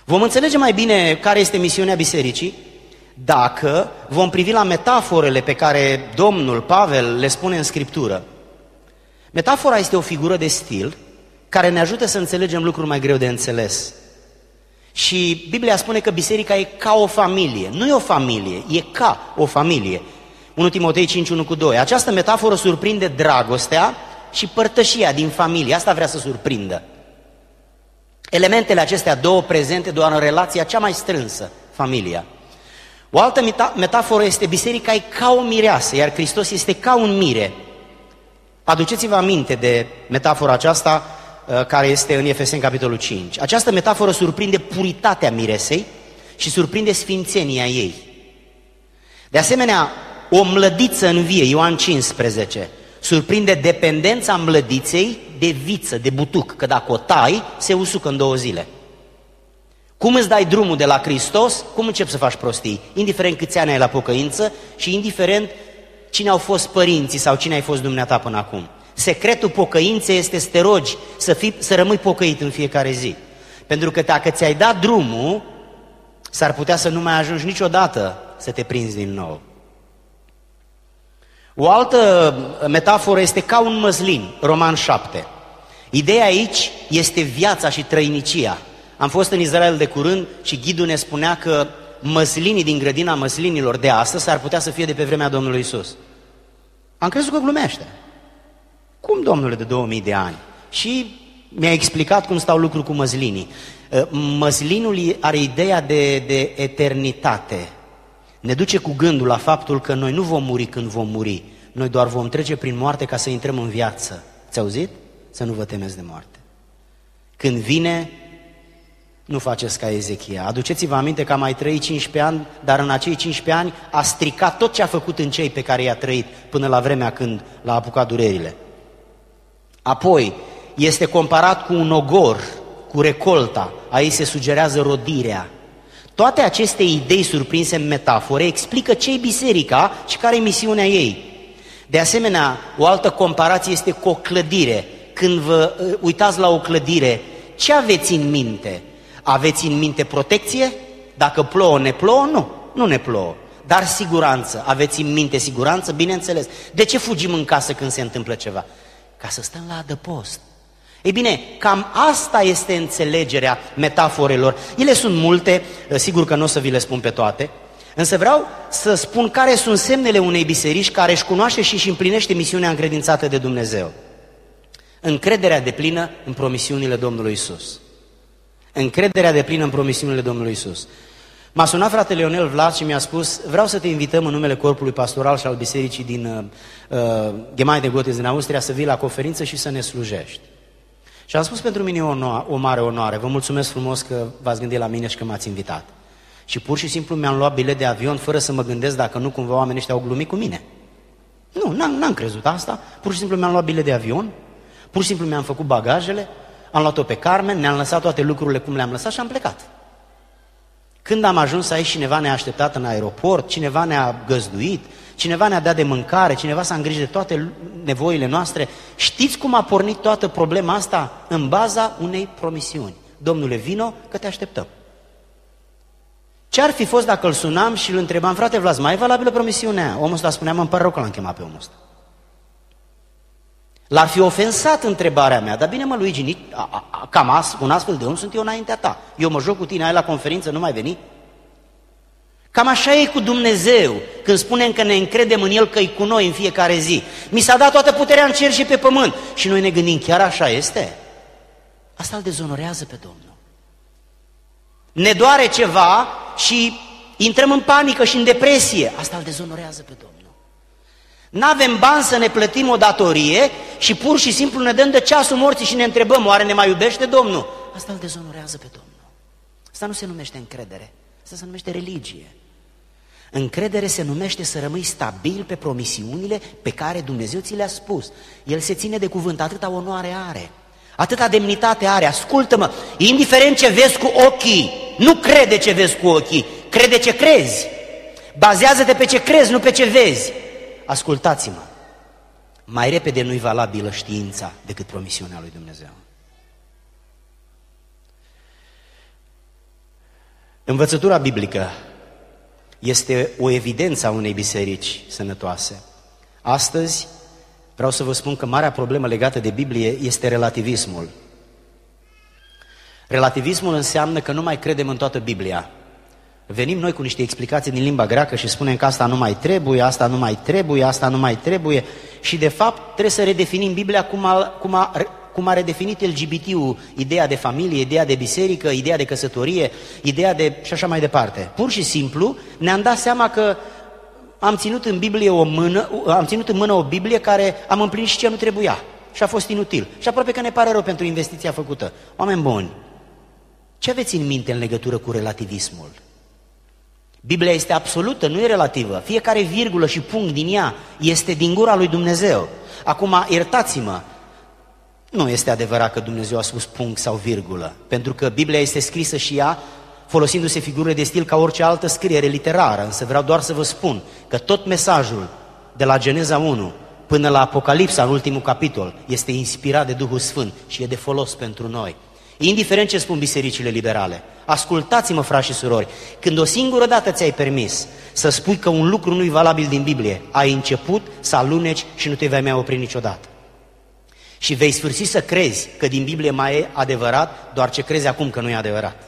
Speaker 1: Vom înțelege mai bine care este misiunea bisericii dacă vom privi la metaforele pe care Domnul Pavel le spune în Scriptură. Metafora este o figură de stil care ne ajută să înțelegem lucruri mai greu de înțeles. Și Biblia spune că biserica e ca o familie. Nu e o familie, e ca o familie. unu Timotei cinci, unu cu doi. Această metaforă surprinde dragostea și părtășia din familie. Asta vrea să surprindă. Elementele acestea două prezente doar în relația cea mai strânsă, familia. O altă metaforă este biserica e ca o mireasă, iar Hristos este ca un mire. Aduceți-vă aminte de metafora aceasta care este în Efeseni capitolul cinci. Această metaforă surprinde puritatea miresei și surprinde sfințenia ei. De asemenea, o mlădiță în vie, Ioan cincisprezece, surprinde dependența mlădiței de viță, de butuc, că dacă o tai, se usucă în două zile. Cum îți dai drumul de la Hristos, cum începi să faci prostii, indiferent câți ani ai la pocăință și indiferent cine au fost părinții sau cine ai fost dumneata până acum. Secretul pocăinței este să te rogi, să, fii, să rămâi pocăit în fiecare zi. Pentru că dacă ți-ai dat drumul, s-ar putea să nu mai ajungi niciodată să te prinzi din nou. O altă metaforă este ca un măslin, Roman șapte. Ideea aici este viața și trăinicia. Am fost în Israel de curând și ghidul ne spunea că măslinii din grădina măslinilor de astăzi s-ar putea să fie de pe vremea Domnului Iisus. Am crezut că glumește. Cum, Domnule, de două mii de ani? Și mi-a explicat cum stau lucruri cu măslinii. Măslinul are ideea de, de eternitate. Ne duce cu gândul la faptul că noi nu vom muri când vom muri. Noi doar vom trece prin moarte ca să intrăm în viață. Ți-a auzit? Să nu vă temeți de moarte. Când vine, nu faceți ca Ezechia. Aduceți-vă aminte că a mai trăit cincisprezece ani, dar în acei cincisprezece ani a stricat tot ce a făcut în cei pe care i-a trăit până la vremea când l-a apucat durerile. Apoi, este comparat cu un ogor, cu recolta. Aici se sugerează rodirea. Toate aceste idei surprinse în metafore explică ce-i biserica și care e misiunea ei. De asemenea, o altă comparație este cu o clădire. Când vă uitați la o clădire, ce aveți în minte? Aveți în minte protecție? Dacă plouă, ne plouă? Nu, nu ne plouă. Dar siguranță. Aveți în minte siguranță? Bineînțeles. De ce fugim în casă când se întâmplă ceva? Ca să stăm la adăpost. Ei bine, cam asta este înțelegerea metaforelor. Ele sunt multe, sigur că nu o să vi le spun pe toate, însă vreau să spun care sunt semnele unei biserici care își cunoaște și își împlinește misiunea încredințată de Dumnezeu. Încrederea deplină în promisiunile Domnului Iisus. Încrederea deplină în promisiunile Domnului Iisus. M-a sunat fratele Ionel Vlad și mi-a spus: vreau să te invităm în numele corpului pastoral și al bisericii din uh, Gemeinde Gottes din Austria să vii la conferință și să ne slujești. Și am spus: pentru mine e o, o mare onoare, vă mulțumesc frumos că v-ați gândit la mine și că m-ați invitat. Și pur și simplu mi-am luat bilet de avion fără să mă gândesc dacă nu cumva oamenii ăștia au glumit cu mine. Nu, n-am, n-am crezut asta, pur și simplu mi-am luat bilet de avion, pur și simplu mi-am făcut bagajele, am luat-o pe Carmen, ne-am lăsat toate lucrurile cum le-am lăsat și am plecat. Când am ajuns aici, cineva ne-a așteptat în aeroport, cineva ne-a găzduit, cineva ne-a dat de mâncare, cineva s-a îngrijit de toate nevoile noastre. Știți cum a pornit toată problema asta? În baza unei promisiuni. Domnule, vino că te așteptăm. Ce-ar fi fost dacă îl sunam și îl întrebam: frate Vlas, mai e valabilă promisiunea? Omul ăsta spunea: mă, îmi pare rău că l-am chemat pe omul ăsta. L-ar fi ofensat întrebarea mea: dar bine mă, Luigi, a, a, cam as, un astfel de om sunt eu înaintea ta. Eu mă joc cu tine, ai la conferință, nu mai veni? Cam așa e cu Dumnezeu, când spunem că ne încredem în El, că e cu noi în fiecare zi. Mi s-a dat toată puterea în cer și pe pământ. Și noi ne gândim: chiar așa este? Asta îl dezonorează pe Domnul. Ne doare ceva și intrăm în panică și în depresie. Asta îl dezonorează pe Domnul. N-avem bani să ne plătim o datorie și pur și simplu ne dăm de ceasul morții și ne întrebăm: oare ne mai iubește Domnul? Asta îl dezonorează pe Domnul. Asta nu se numește încredere, asta se numește religie. Încredere se numește să rămâi stabil pe promisiunile pe care Dumnezeu ți le-a spus. El se ține de cuvânt, atâta onoare are, atâta demnitate are. Ascultă-mă, indiferent ce vezi cu ochii, nu crede ce vezi cu ochii, crede ce crezi. Bazează-te pe ce crezi, nu pe ce vezi. Ascultați-mă, mai repede nu-i valabilă știința decât promisiunea lui Dumnezeu. Învățătura biblică este o evidență a unei biserici sănătoase. Astăzi vreau să vă spun că marea problemă legată de Biblie este relativismul. Relativismul înseamnă că nu mai credem în toată Biblia. Venim noi cu niște explicații din limba greacă și spunem că asta nu mai trebuie, asta nu mai trebuie, asta nu mai trebuie și de fapt trebuie să redefinim Biblia cum a, cum a, cum a redefinit L G B T-ul, ideea de familie, ideea de biserică, ideea de căsătorie, ideea de și așa mai departe. Pur și simplu ne-am dat seama că am ținut în Biblie o mână, am ținut în mână o Biblie care am împlinit și ce nu trebuia și a fost inutil. Și aproape că ne pare rău pentru investiția făcută. Oameni buni, ce aveți în minte în legătură cu relativismul? Biblia este absolută, nu e relativă. Fiecare virgulă și punct din ea este din gura lui Dumnezeu. Acum, iertați-mă, nu este adevărat că Dumnezeu a spus punct sau virgulă, pentru că Biblia este scrisă și ea folosindu-se figurile de stil ca orice altă scriere literară, însă vreau doar să vă spun că tot mesajul de la Geneza unu până la Apocalipsa, în ultimul capitol, este inspirat de Duhul Sfânt și e de folos pentru noi. Indiferent ce spun bisericile liberale, ascultați-mă, frați și surori, când o singură dată ți-ai permis să spui că un lucru nu-i valabil din Biblie, ai început să aluneci și nu te vei mai opri niciodată. Și vei sfârși să crezi că din Biblie mai e adevărat, doar ce crezi acum că nu e adevărat.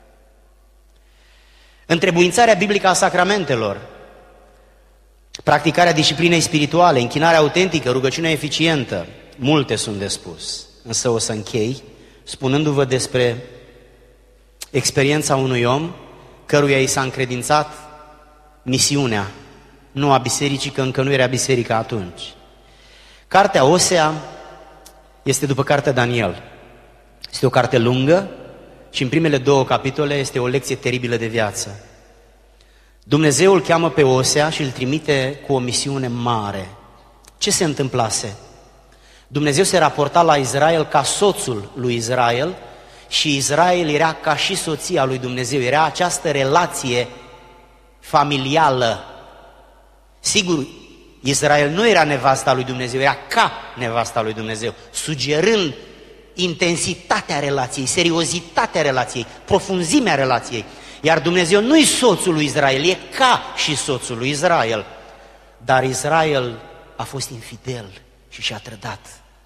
Speaker 1: Întrebuințarea biblică a sacramentelor, practicarea disciplinei spirituale, închinarea autentică, rugăciunea eficientă, multe sunt de spus, însă o să închei spunându-vă despre experiența unui om căruia i s-a încredințat misiunea, nu a bisericii, că încă nu era biserica atunci. Cartea Osea este după cartea Daniel. Este o carte lungă și în primele două capitole este o lecție teribilă de viață. Dumnezeu îl cheamă pe Osea și îl trimite cu o misiune mare. Ce se întâmplase? Dumnezeu se raporta la Israel ca soțul lui Israel și Israel era ca și soția lui Dumnezeu. Era această relație familială. Sigur, Israel nu era nevasta lui Dumnezeu, era ca nevasta lui Dumnezeu, sugerând intensitatea relației, seriozitatea relației, profunzimea relației. Iar Dumnezeu nu-i soțul lui Israel, e ca și soțul lui Israel. Dar Israel a fost infidel și și-a trădat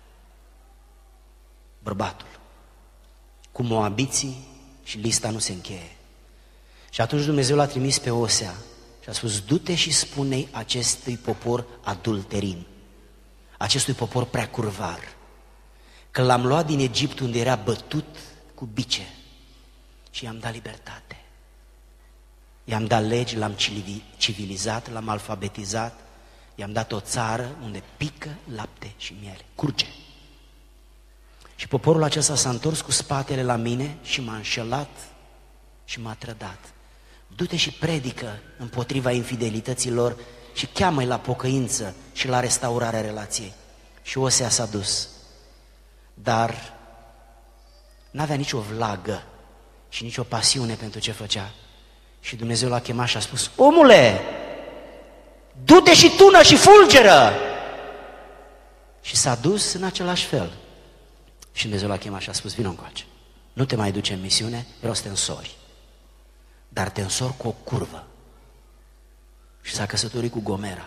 Speaker 1: bărbatul cu moabiții și lista nu se încheie. Și atunci Dumnezeu l-a trimis pe Osea și a spus: du-te și spune-i acestui popor adulterin, acestui popor prea curvar, că l-am luat din Egipt unde era bătut cu bice și i-am dat libertate. I-am dat legi, l-am civilizat, l-am alfabetizat, i-am dat o țară unde pică lapte și miere, curge. Și poporul acesta s-a întors cu spatele la mine și m-a înșelat și m-a trădat. Du-te și predică împotriva infidelităților și cheamă-i la pocăință și la restaurarea relației. Și Osea s-a dus, dar n-avea nicio vlagă și nicio pasiune pentru ce făcea. Și Dumnezeu l-a chemat și a spus: omule, du-te și tună și fulgeră! Și s-a dus în același fel. Și Dumnezeu l-a chemat și a spus: vină încoace, nu te mai duce în misiune, vreau să te însori. Dar te însori cu o curvă. Și s-a căsătorit cu Gomera.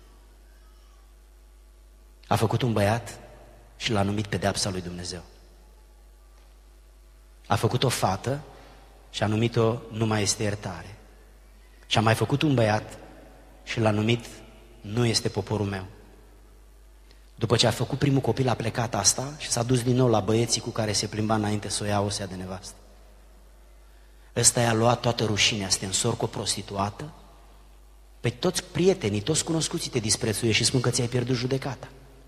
Speaker 1: A făcut un băiat și l-a numit pedeapsa lui Dumnezeu. A făcut o fată și a numit-o nu mai este iertare. Și a mai făcut un băiat și l-a numit nu este poporul meu. După ce a făcut primul copil, a plecat asta și s-a dus din nou la băieții cu care se plimba înainte să o ia Osea de nevastă. Ăsta i-a luat toată rușinea, să te însori cu o prostituată. Pe toți prietenii, toți cunoscuții te disprețuie și spun că ți-ai pierdut judecata.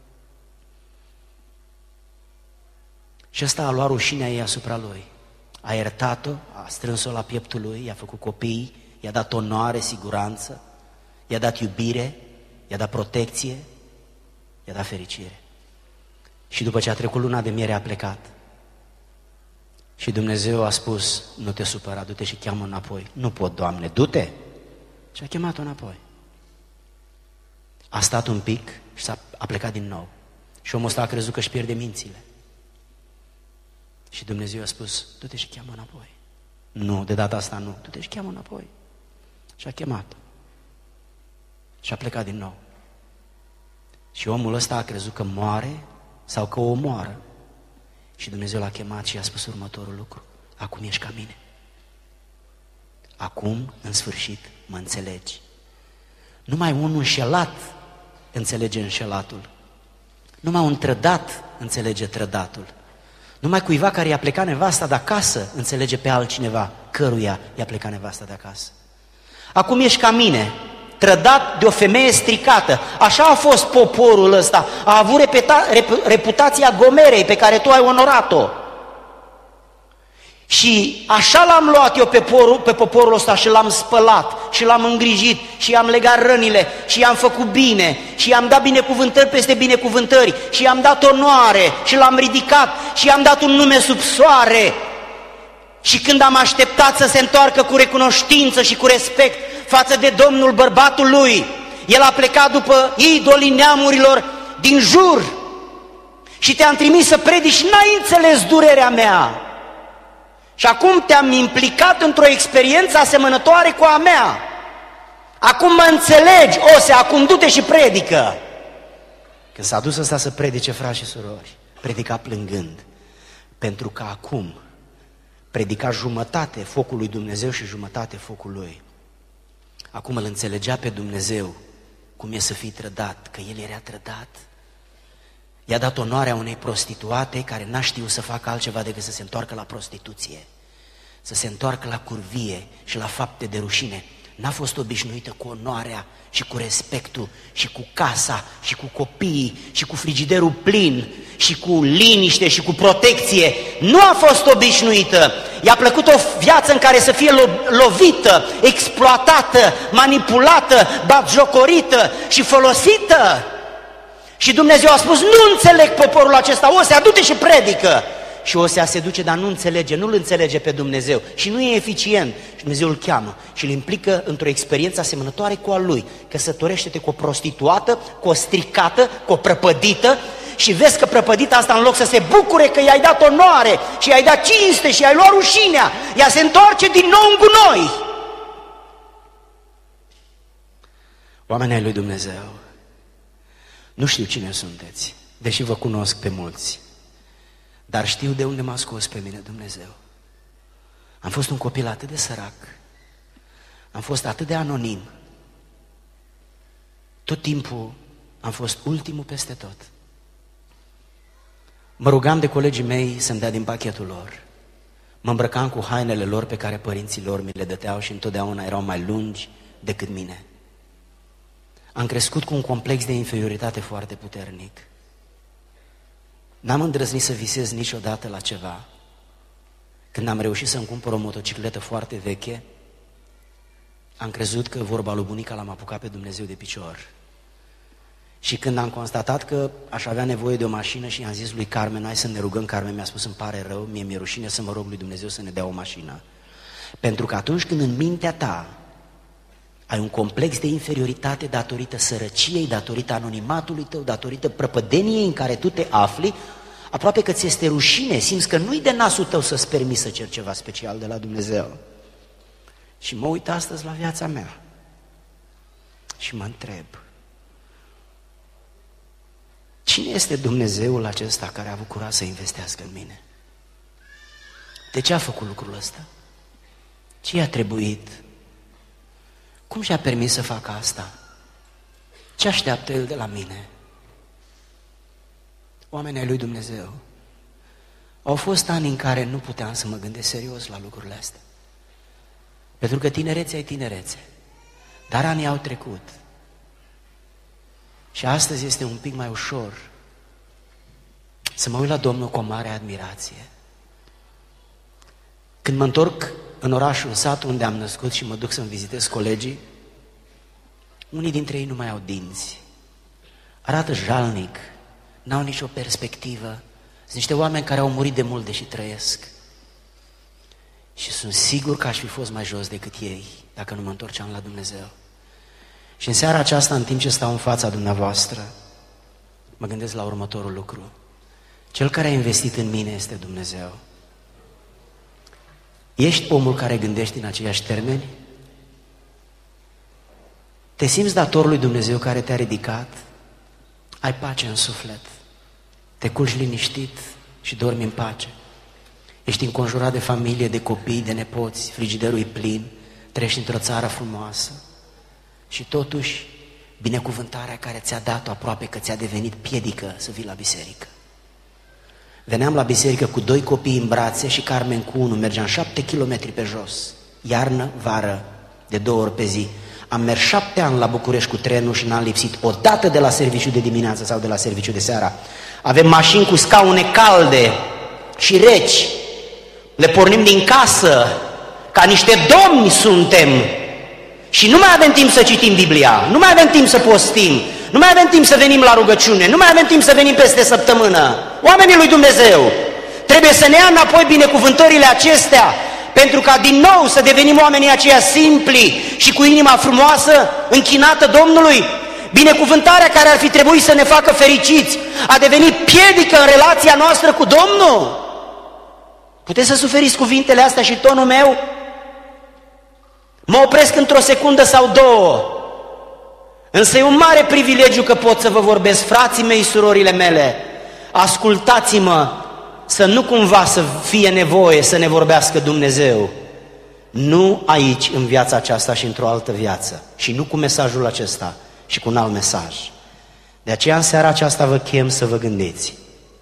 Speaker 1: Și ăsta a luat rușinea ei asupra lui. A iertat-o, a strâns-o la pieptul lui, i-a făcut copii, i-a dat onoare, siguranță, i-a dat iubire, i-a dat protecție, i-a dat fericire. Și după ce a trecut luna de miere a plecat. Și Dumnezeu a spus: nu te supăra, du-te și cheamă înapoi. Nu pot, Doamne, du-te! Și a chemat-o înapoi. A stat un pic și s-a, a plecat din nou. Și omul ăsta a crezut că își pierde mințile. Și Dumnezeu a spus: du-te și cheamă înapoi. Nu, de data asta nu. Du-te și cheamă înapoi. Și a chemat. Și a plecat din nou. Și omul ăsta a crezut că moare sau că o omoară. Și Dumnezeu l-a chemat și i-a spus următorul lucru. Acum ești ca mine. Acum, în sfârșit, mă înțelegi. Numai un înșelat înțelege înșelatul. Numai un trădat înțelege trădatul. Numai cuiva care i-a plecat nevasta de acasă înțelege pe altcineva căruia i-a plecat nevasta de acasă. Acum ești ca mine, trădat de o femeie stricată. Așa a fost poporul ăsta. A avut repeta, rep, reputația Gomerei pe care tu ai onorat-o. Și așa l-am luat eu pe, porul, pe poporul ăsta și l-am spălat și l-am îngrijit și i-am legat rănile și i-am făcut bine și i-am dat binecuvântări peste binecuvântări și i-am dat onoare și l-am ridicat și i-am dat un nume sub soare. Și când am așteptat să se întoarcă cu recunoștință și cu respect față de Domnul bărbatul lui, el a plecat după idolii neamurilor din jur și te-am trimis să predici, n-ai înțeles durerea mea. Și acum te-am implicat într-o experiență asemănătoare cu a mea. Acum mă înțelegi, Ose, acum du-te și predică. Când s-a dus ăsta să predice, frați și surori, predica plângând, pentru că acum predica jumătate focul lui Dumnezeu și jumătate focul lui. Acum îl înțelegea pe Dumnezeu cum e să fii trădat, că el era trădat. I-a dat onoarea unei prostituate care n-a știut să facă altceva decât să se întoarcă la prostituție, să se întoarcă la curvie și la fapte de rușine. N-a fost obișnuită cu onoarea și cu respectul și cu casa și cu copiii și cu frigiderul plin și cu liniște și cu protecție. Nu a fost obișnuită. I-a plăcut o viață în care să fie lo- lovită, exploatată, manipulată, batjocorită și folosită. Și Dumnezeu a spus, nu înțeleg poporul acesta, Osea, du-te și predică. Și Osea se duce, dar nu înțelege, nu-L înțelege pe Dumnezeu și nu e eficient. Și Dumnezeu îl cheamă și îl implică într-o experiență asemănătoare cu a lui. Căsătorește-te cu o prostituată, cu o stricată, cu o prăpădită și vezi că prăpădita asta, în loc să se bucure că i-ai dat onoare și i-ai dat cinste și i-ai luat rușinea, ea se întoarce din nou în gunoi. Oamenii ai lui Dumnezeu, nu știu cine sunteți, deși vă cunosc pe mulți, dar știu de unde m-a scos pe mine Dumnezeu. Am fost un copil atât de sărac, am fost atât de anonim, tot timpul am fost ultimul peste tot. Mă rugam de colegii mei să-mi dea din pachetul lor, mă îmbrăcam cu hainele lor pe care părinții lor mi le dăteau și întotdeauna erau mai lungi decât mine. Am crescut cu un complex de inferioritate foarte puternic. N-am îndrăznit să visez niciodată la ceva. Când am reușit să-mi cumpăr o motocicletă foarte veche, am crezut că vorba lui bunica l-am apucat pe Dumnezeu de picior. Și când am constatat că aș avea nevoie de o mașină și i-am zis lui Carmen, hai să ne rugăm, Carmen mi-a spus, îmi pare rău, mie mi-e rușine să mă rog lui Dumnezeu să ne dea o mașină. Pentru că atunci când în mintea ta ai un complex de inferioritate datorită sărăciei, datorită anonimatului tău, datorită prăpădeniei în care tu te afli, aproape că ți este rușine, simți că nu-i de nasul tău să-ți permiți să ceri ceva special de la Dumnezeu. Și mă uit astăzi la viața mea și mă întreb, cine este Dumnezeul acesta care a avut curaj să investească în mine? De ce a făcut lucrul ăsta? Ce i-a trebuit? Cum și-a permis să facă asta? Ce așteaptă El de la mine? Oamenii ai lui Dumnezeu, au fost ani în care nu puteam să mă gândesc serios la lucrurile astea. Pentru că tinerețea e tinerețe, dar anii au trecut. Și astăzi este un pic mai ușor să mă uit la Domnul cu o mare admirație. Când mă întorc în orașul, în satul unde am născut și mă duc să-mi vizitez colegii, unii dintre ei nu mai au dinți, arată jalnic, n-au nicio perspectivă, sunt niște oameni care au murit de mult deși trăiesc. Și sunt sigur că aș fi fost mai jos decât ei dacă nu mă întorceam la Dumnezeu. Și în seara aceasta, în timp ce stau în fața dumneavoastră, mă gândesc la următorul lucru. Cel care a investit în mine este Dumnezeu. Ești omul care gândește în aceiași termeni? Te simți dator lui Dumnezeu care te-a ridicat? Ai pace în suflet, te culci liniștit și dormi în pace. Ești înconjurat de familie, de copii, de nepoți, frigiderul e plin, trăiești într-o țară frumoasă și totuși binecuvântarea care ți-a dat-o aproape că ți-a devenit piedică să vii la biserică. Veneam la biserică cu doi copii în brațe și Carmen cu unul, mergeam șapte kilometri pe jos, iarnă, vară, de două ori pe zi. Am mers șapte ani la București cu trenul și n-am lipsit o dată de la serviciu de dimineață sau de la serviciu de seara. Avem mașini cu scaune calde și reci, le pornim din casă, ca niște domni suntem și nu mai avem timp să citim Biblia, nu mai avem timp să postim, nu mai avem timp să venim la rugăciune, nu mai avem timp să venim peste săptămână. Oamenii lui Dumnezeu, trebuie să ne ia înapoi binecuvântările acestea, pentru ca din nou să devenim oamenii aceia simpli și cu inima frumoasă, închinată Domnului. Binecuvântarea care ar fi trebuit să ne facă fericiți a devenit piedică în relația noastră cu Domnul. Puteți să suferiți cuvintele astea și tonul meu? Mă opresc într-o secundă sau două, însă e un mare privilegiu că pot să vă vorbesc, frații mei, surorile mele. Ascultați-mă, să nu cumva să fie nevoie să ne vorbească Dumnezeu. Nu aici, în viața aceasta și într-o altă viață. Și nu cu mesajul acesta și cu un alt mesaj. De aceea în seara aceasta vă chem să vă gândiți.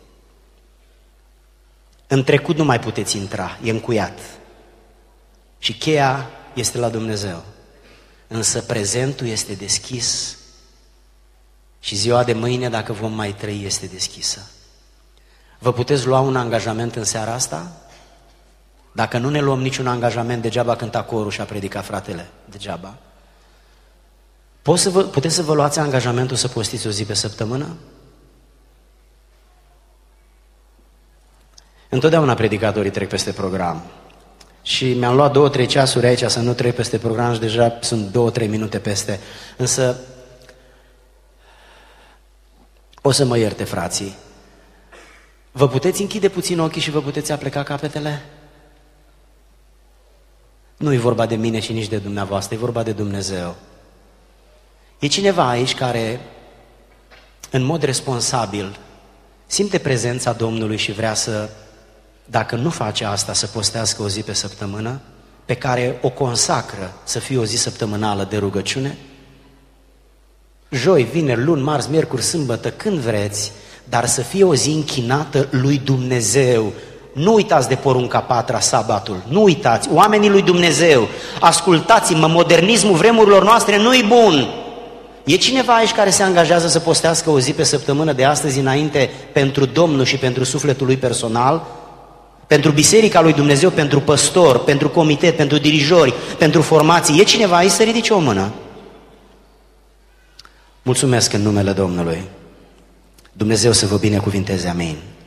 Speaker 1: În trecut nu mai puteți intra, e încuiat. Și cheia este la Dumnezeu. Însă prezentul este deschis și ziua de mâine, dacă vom mai trăi, este deschisă. Vă puteți lua un angajament în seara asta? Dacă nu ne luăm niciun angajament, degeaba cânta corul și a predicat fratele, degeaba. Poți să vă, puteți să vă luați angajamentul să postiți o zi pe săptămână? Întotdeauna predicatorii trec peste program. Și mi-am luat două, trei ceasuri aici să nu trec peste program și deja sunt două, trei minute peste. Însă o să mă ierte, frații. Vă puteți închide puțin ochii și vă puteți apleca capetele? Nu e vorba de mine și nici de dumneavoastră, e vorba de Dumnezeu. E cineva aici care, în mod responsabil, simte prezența Domnului și vrea să, dacă nu face asta, să postească o zi pe săptămână, pe care o consacră să fie o zi săptămânală de rugăciune? Joi, vineri, luni, marți, miercuri, sâmbătă, când vreți, dar să fie o zi închinată lui Dumnezeu. Nu uitați de porunca patra, sabatul, nu uitați, oamenii lui Dumnezeu, ascultați-mă, modernismul vremurilor noastre nu-i bun. E cineva aici care se angajează să postească o zi pe săptămână de astăzi înainte pentru Domnul și pentru sufletul lui personal? Pentru biserica lui Dumnezeu, pentru păstor, pentru comitet, pentru dirijori, pentru formații? E cineva aici să ridice o mână? Mulțumesc în numele Domnului. Dumnezeu să vă binecuvinteze, amin.